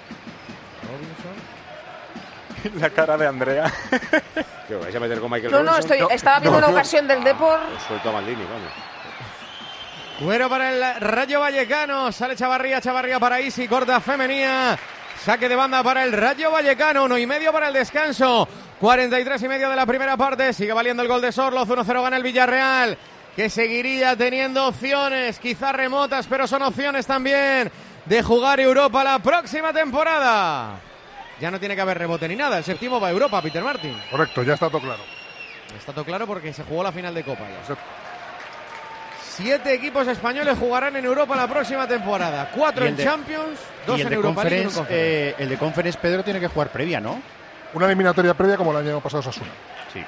Robinson. La cara de Andrea. ¿Qué vais a meter con Michael No, no, Robinson? estoy, estaba viendo una ocasión del Depor. Pues suelto a Maldini, vamos. Bueno, para el Rayo Vallecano. Sale Chavarría, Chavarría para Isi, corta femenina. Saque de banda para el Rayo Vallecano. Uno y medio para el descanso. cuarenta y tres y medio de la primera parte. Sigue valiendo el gol de Sorloz. uno cero gana el Villarreal, que seguiría teniendo opciones, quizás remotas, pero son opciones también de jugar Europa la próxima temporada. Ya no tiene que haber rebote ni nada. El séptimo va a Europa, Peter Martin. Correcto, ya está todo claro. Está todo claro porque se jugó la final de Copa ya. Siete equipos españoles jugarán en Europa la próxima temporada. Cuatro Y en el de- Champions, dos y el en de Europa League y uno en Conference, Conference. eh, el de Conference, Pedro, tiene que jugar previa, ¿no? Una eliminatoria previa como el año pasado Osasuna. Sí.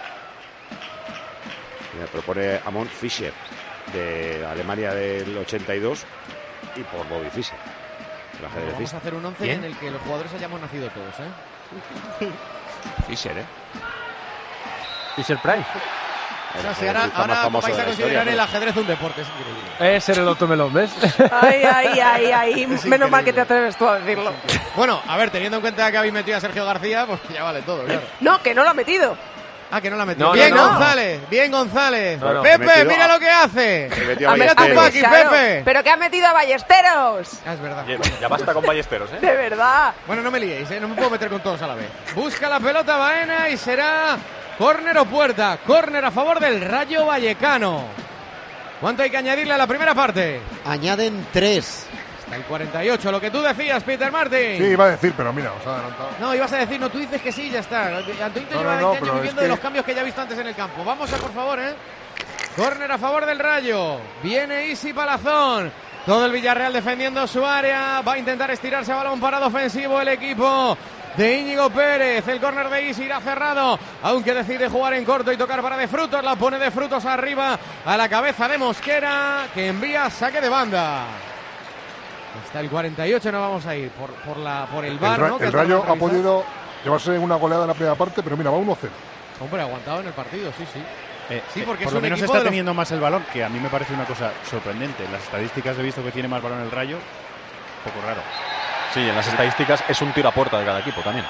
Me propone Amon Fischer, de Alemania del ochenta y dos, y por Bobby Fischer, el Vamos ajedrecista. a hacer un once ¿Quién? en el que los jugadores hayamos nacido todos, ¿eh? Fischer, ¿eh? Fisher Price. O sea, si ahora, ahora vais a considerar el ajedrez un deporte, es increíble. Ese era el otro melón, ¿ves? Ay, ay, ay, ay. Menos mal que te atreves tú a decirlo. Bueno, a ver, teniendo en cuenta que habéis metido a Sergio García, pues ya vale todo, claro. No, que no lo ha metido. Ah, que no la ha metido. No, bien, no, no. González, bien, González. No, no. Pepe, He metido mira a- lo que hace. He metido a Mira tu Ballesteros. paqui, Claro, Pepe. pero que ha metido a Ballesteros. Ah, es verdad. Ya basta con Ballesteros, ¿eh? De verdad. Bueno, no me liéis, ¿eh? No me puedo meter con todos a la vez. Busca la pelota Baena y será córner o puerta. Córner a favor del Rayo Vallecano. ¿Cuánto hay que añadirle a la primera parte? Añaden tres. Hasta el cuarenta y ocho, lo que tú decías, Peter Martin. Sí, iba a decir, pero mira, os ha adelantado. No, ibas a decir, no, tú dices que sí, ya está. Antonito No, lleva no, no, veinte pero años es viviendo que- de los cambios que ya ha visto antes en el campo. Vamos a, por favor, ¿eh? Córner a favor del Rayo. Viene Isi Palazón. Todo el Villarreal defendiendo su área. Va a intentar estirarse a balón parado ofensivo el equipo de Íñigo Pérez. El córner de Isi irá cerrado, aunque decide jugar en corto y tocar para De Frutos. La pone De Frutos arriba a la cabeza de Mosquera, que envía saque de banda. Hasta el cuarenta y ocho no vamos a ir por, por, la, por el El, bar, Ra- ¿no? Que el es lo que Rayo vamos a ha revisar. podido llevarse una goleada en la primera parte, pero mira, va uno cero. Hombre, aguantado en el partido, sí, sí. Eh, Sí, eh, porque por es lo un menos equipo está de los- teniendo más el balón, que a mí me parece una cosa sorprendente. En las estadísticas he visto que tiene más balón el Rayo. Un poco raro. Sí, en las estadísticas es un tiro a puerta de cada equipo también.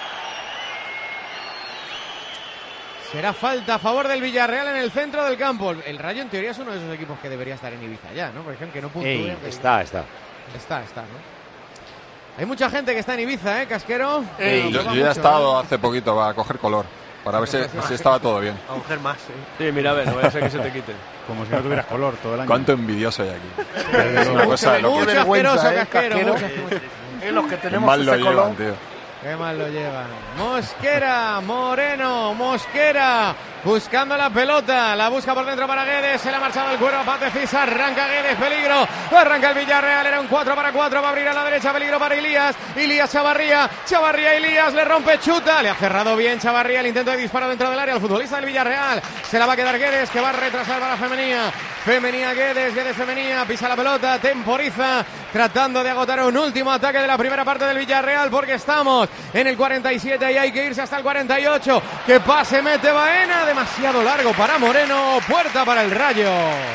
Será falta a favor del Villarreal en el centro del campo. El Rayo, en teoría, es uno de esos equipos que debería estar en Ibiza ya, ¿no? Por ejemplo, que no puntúen. Ey, está, está. Está, está, ¿no? Hay mucha gente que está en Ibiza, ¿eh, Casquero? Yo, Nos yo va ya he mucho, estado ¿eh? hace poquito para coger color, para ver si, si estaba todo bien. A mujer más, sí. Sí, mira, a ver, no vaya a ser que se te quite. Como si no tuvieras color todo el año. Cuánto envidioso hay aquí. Es una cosa de Mucho locos. asqueroso, Casquero. mucho asqueroso. Es los que Qué tenemos mal lo ese llevan, color. tío. Qué mal lo llevan. Mosquera, Moreno, Mosquera, buscando la pelota, la busca por dentro para Guedes, se le ha marchado el cuero a Patefis, arranca Guedes, peligro, arranca el Villarreal, era un cuatro para cuatro, va a abrir a la derecha, peligro para Ilías, Ilías Chavarría, Chavarría Ilías, le rompe, chuta, le ha cerrado bien Chavarría, el intento de disparo dentro del área, el futbolista del Villarreal, se la va a quedar Guedes, que va a retrasar para Femenía, Femenía Guedes, Guedes Femenía, pisa la pelota, temporiza, tratando de agotar un último ataque de la primera parte del Villarreal, porque estamos en el cuarenta y siete y hay que irse hasta el cuarenta y ocho. Que pase mete Baena, demasiado largo para Moreno, puerta para el Rayo.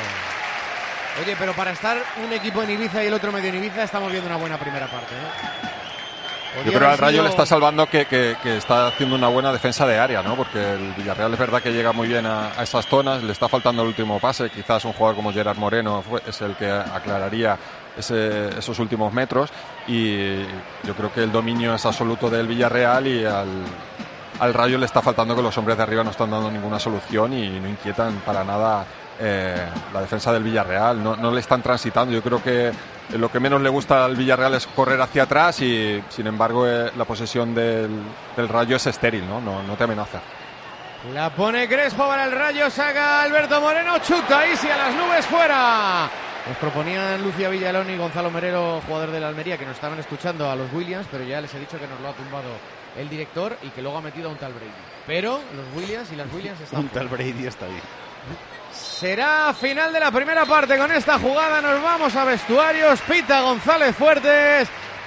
Oye, pero para estar un equipo en Ibiza y el otro medio en Ibiza estamos viendo una buena primera parte, ¿eh? Yo creo que al Rayo le está salvando que, que- que está haciendo una buena defensa de área, ¿no? Porque el Villarreal es verdad que llega muy bien a, a esas zonas, le está faltando el último pase, quizás un jugador como Gerard Moreno fue- es el que aclararía ese- esos últimos metros, y yo creo que el dominio es absoluto del Villarreal, y al, al Rayo le está faltando que los hombres de arriba no están dando ninguna solución y no inquietan para nada eh, la defensa del Villarreal, no, no le están transitando. Yo creo que lo que menos le gusta al Villarreal es correr hacia atrás, y sin embargo eh, la posesión del, del Rayo es estéril, ¿no? No, no te amenaza. La pone Crespo para el Rayo, saca Alberto Moreno, chuta y si a las nubes fuera. Nos proponían Lucia Villalón y Gonzalo Merero, jugador de la Almería, que nos estaban escuchando a los Williams, pero ya les he dicho que nos lo ha tumbado el director y que luego ha metido a un tal Brady. Pero los Williams y las Williams están Un tal Brady está bien. Será final de la primera parte. Con esta jugada nos vamos a vestuarios. Pita González Fuertes.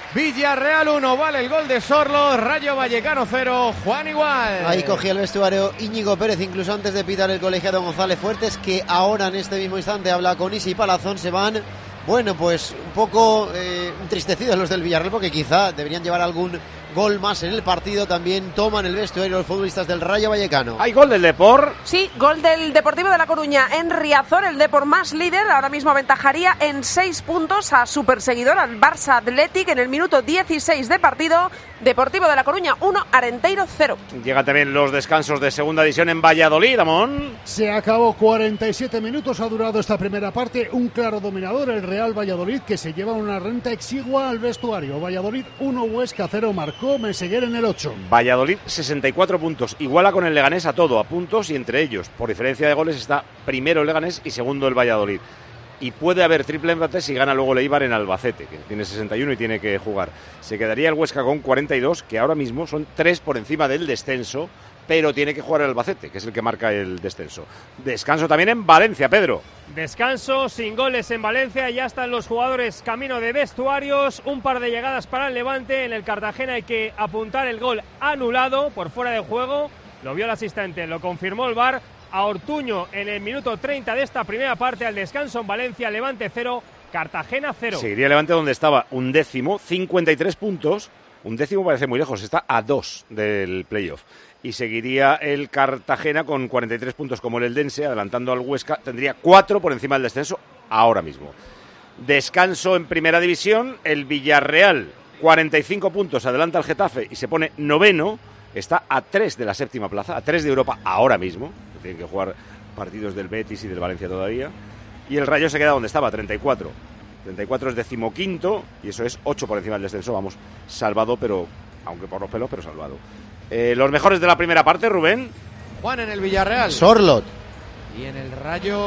Villarreal uno, vale el gol de Sorlo, Rayo Vallecano cero, Juan igual. Ahí cogía el vestuario Íñigo Pérez, incluso antes de pitar el colegiado González Fuertes, que ahora en este mismo instante habla con Isi Palazón. Se van, bueno, pues un poco eh, entristecidos los del Villarreal, porque quizá deberían llevar algún gol más en el partido. También toman el vestuario los futbolistas del Rayo Vallecano. ¿Hay gol del Depor? Sí, gol del Deportivo de La Coruña en Riazor. El Depor más líder, ahora mismo aventajaría en seis puntos a su perseguidor, al Barça Athletic, en el minuto dieciséis de partido. Deportivo de La Coruña uno, Arenteiro cero. Llegan también los descansos de segunda división en Valladolid, Amón. Se acabó, cuarenta y siete minutos ha durado esta primera parte. Un claro dominador, el Real Valladolid, que se lleva una renta exigua al vestuario. Valladolid uno, Huesca cero, marcó Meseguer en el ocho. Valladolid sesenta y cuatro puntos, iguala con el Leganés a todo, a puntos, y entre ellos, por diferencia de goles, está primero el Leganés y segundo el Valladolid. Y puede haber triple empate si gana luego el Eibar en Albacete, que tiene sesenta y uno y tiene que jugar. Se quedaría el Huesca con cuarenta y dos, que ahora mismo son tres por encima del descenso, pero tiene que jugar el Albacete, que es el que marca el descenso. Descanso también en Valencia, Pedro. Descanso, sin goles en Valencia, ya están los jugadores camino de vestuarios, un par de llegadas para el Levante. En el Cartagena hay que apuntar el gol anulado por fuera de juego, lo vio el asistente, lo confirmó el V A R. A Ortuño en el minuto treinta de esta primera parte. Al descanso en Valencia, Levante cero, Cartagena cero. Seguiría Levante donde estaba, un décimo, cincuenta y tres puntos. Un décimo parece muy lejos, está a dos del playoff. Y seguiría el Cartagena con cuarenta y tres puntos como el Eldense, adelantando al Huesca. Tendría cuatro por encima del descenso ahora mismo. Descanso en primera división, el Villarreal, cuarenta y cinco puntos, adelanta al Getafe y se pone noveno. Está a tres de la séptima plaza, a tres de Europa ahora mismo. Tienen que jugar partidos del Betis y del Valencia todavía. Y el Rayo se queda donde estaba, treinta y cuatro. treinta y cuatro es decimoquinto y eso es ocho por encima del descenso. Vamos, salvado, pero aunque por los pelos, pero salvado. Eh, los mejores de la primera parte, Rubén. Juan en el Villarreal. Sorlot. Y en el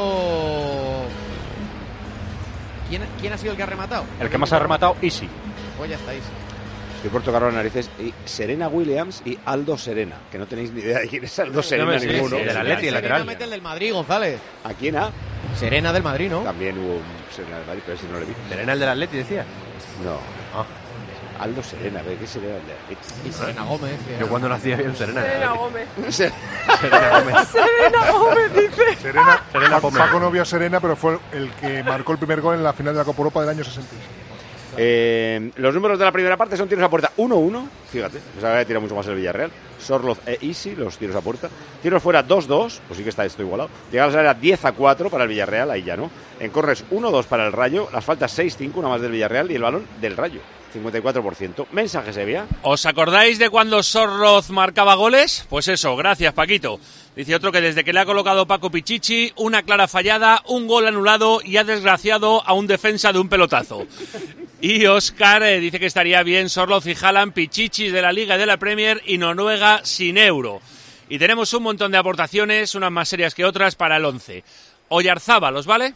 Rayo... ¿Quién, ¿Quién ha sido el que ha rematado? El que más ha rematado, Isi. Pues ya está, Isi. Estoy por tocar las narices. Y Serena Williams y Aldo Serena, que no tenéis ni idea de quién es Aldo Serena, sí, ninguno. Sí, sí, el Atleti, el lateral. Serena mete el del Madrid, González. ¿A quién ha? Serena del Madrid, ¿no? También hubo un Serena del Madrid, pero ese no le vi. ¿Serena el del Atleti, decía? No. Ah. Aldo Serena, a ver, ¿qué Serena el del Atleti? Y Serena Gómez. Yo cuando nacía bien Serena. Serena Gómez. Serena Gómez. Serena Gómez, dice. Serena, Serena Gómez. Paco no vio a Serena, pero fue el que marcó el primer gol en la final de la Copa Europa del año sesenta y seis. Eh, los números de la primera parte son tiros a puerta uno uno, fíjate, pues había tirado mucho más el Villarreal. Sorloz e Isi, los tiros a puerta. Tiros fuera dos dos, pues sí que está esto igualado. Llegadas a la diez a cuatro para el Villarreal, ahí ya no. En corners uno dos para el Rayo, las faltas seis cinco, una más del Villarreal y el balón del Rayo, cincuenta y cuatro por ciento. Mensaje, Sevilla. ¿Os acordáis de cuando Sorloz marcaba goles? Pues eso, gracias, Paquito. Dice otro que desde que le ha colocado Paco Pichichi, una clara fallada, un gol anulado y ha desgraciado a un defensa de un pelotazo. Y Óscar eh, dice que estaría bien Sorloz y Haaland, Pichichi de la Liga y de la Premier y Noruega sin euro. Y tenemos un montón de aportaciones, unas más serias que otras, para el once. Oyarzábal, ¿os vale?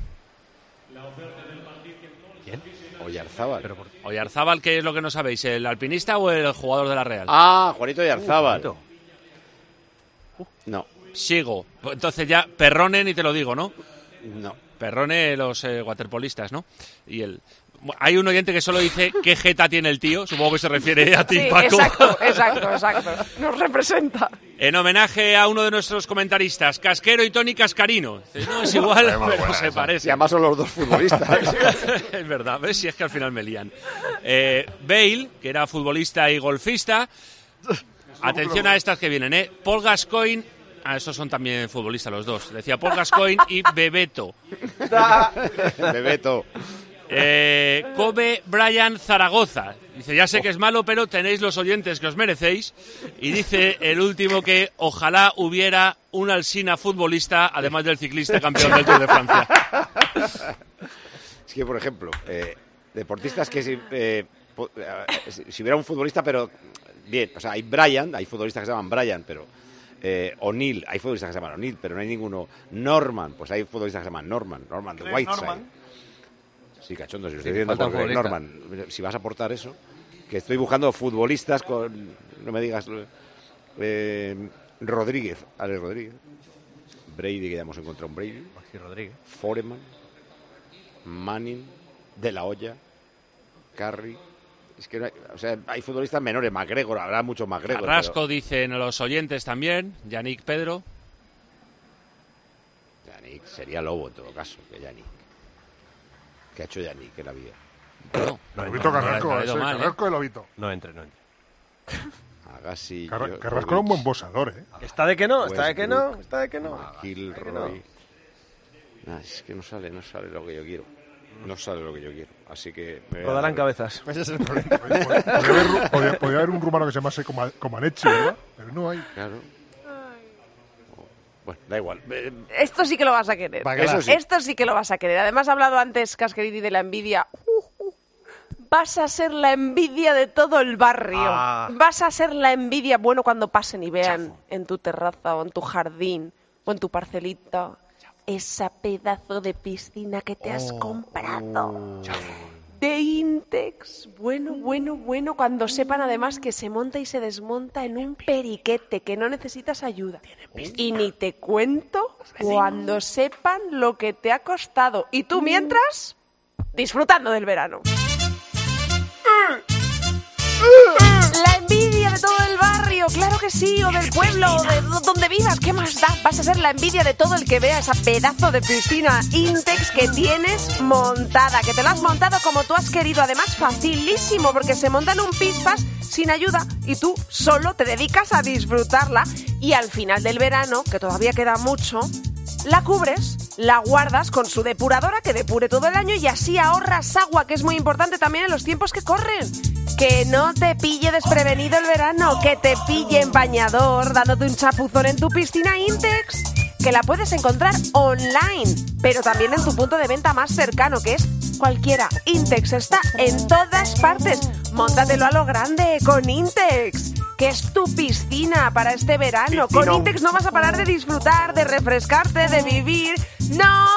¿Quién? Oyarzábal. Pero por... Oyarzábal, ¿qué es lo que no sabéis? ¿El alpinista o el jugador de la Real? Ah, Juanito Oyarzábal. Uh, no. Sigo. Entonces ya, Perrone ni te lo digo, ¿no? No. Perrone, los eh, waterpolistas, ¿no? Y el... Hay un oyente que solo dice qué jeta tiene el tío, supongo que se refiere a ti, sí, Paco. Exacto, exacto, exacto. Nos representa. En homenaje a uno de nuestros comentaristas, Casquero y Tony Cascarino. No es igual, pero buena, se parece. Y además son los dos futbolistas. Es verdad, ¿ves? Si es que al final me lían. Eh, Bale, que era futbolista y golfista. Atención a estas que vienen, ¿eh? Paul Gascoigne. Ah, esos son también futbolistas los dos. Decía Paul Gascoigne y Bebeto. Bebeto. Eh, Kobe Bryant Zaragoza. Dice, ya sé que es malo, pero tenéis los oyentes que os merecéis. Y dice el último que ojalá hubiera un Alsina futbolista, además del ciclista campeón del Tour de Francia. Es que, por ejemplo, eh, deportistas que si, eh, si hubiera un futbolista, pero bien, o sea, hay Bryant, hay futbolistas que se llaman Bryant, pero eh, O'Neill, hay futbolistas que se llaman O'Neill, pero no hay ninguno. Norman, pues hay futbolistas que se llaman Norman, Norman de Whiteside. Norman? Sí, cachondo, si lo estoy diciendo porque Norman, si vas a aportar eso, que estoy buscando futbolistas con, no me digas, eh, Rodríguez, Alex Rodríguez, Brady, que ya hemos encontrado un Brady, Rodríguez, Foreman, Manning, De La Hoya, Carey, Es que no hay, o sea, hay futbolistas menores, McGregor, habrá muchos McGregor. Carrasco, pero... dicen los oyentes también, Yannick Pedro. Yannick sería Lobo en todo caso, que Yannick. ¿Qué ha hecho Yannick en la vida? No, no, Lobito Carrasco, no, no, no, mal, Carrasco ¿eh? Lobito. No entre, no entre. Agassi, Car Carrasco era un buen boxeador, ¿eh? Está de que no, está de que no, está de que no. Gilroy. No. Es que no sale, no sale lo que yo quiero. No sale lo que yo quiero. Así que. Rodarán cabezas. Ese es el problema. podía, haber, podía, podía haber un rumano que se llamase Comaneci, ¿verdad? Pero no hay. Claro. Bueno, da igual. Esto sí que lo vas a querer. Eso sí. Esto sí que lo vas a querer. Además, ha hablado antes Casqueriti de la envidia. Uh, uh. Vas a ser la envidia de todo el barrio. Ah. Vas a ser la envidia, bueno, cuando pasen y vean Chafo. en tu terraza o en tu jardín o en tu parcelita esa pedazo de piscina que te oh, has comprado. Oh. De Intex. Bueno, bueno, bueno, cuando sepan además que se monta y se desmonta en un periquete, que no necesitas ayuda. Y ni te cuento cuando sepan lo que te ha costado. Y tú mientras, disfrutando del verano. La envidia de todo el barrio, claro que sí, o del pueblo, o de donde vivas, ¿qué más da? Vas a ser la envidia de todo el que vea esa pedazo de piscina Intex que tienes montada, que te la has montado como tú has querido, además facilísimo, porque se monta en un pispas sin ayuda y tú solo te dedicas a disfrutarla y al final del verano, que todavía queda mucho, la cubres, la guardas con su depuradora que depure todo el año y así ahorras agua, que es muy importante también en los tiempos que corren. Que no te pille desprevenido el verano, que te pille en bañador, dándote un chapuzón en tu piscina Intex, que la puedes encontrar online, pero también en tu punto de venta más cercano, que es cualquiera. Intex está en todas partes. Móntatelo a lo grande con Intex, que es tu piscina para este verano. Piscinón. Con Intex no vas a parar de disfrutar, de refrescarte, de vivir. ¡No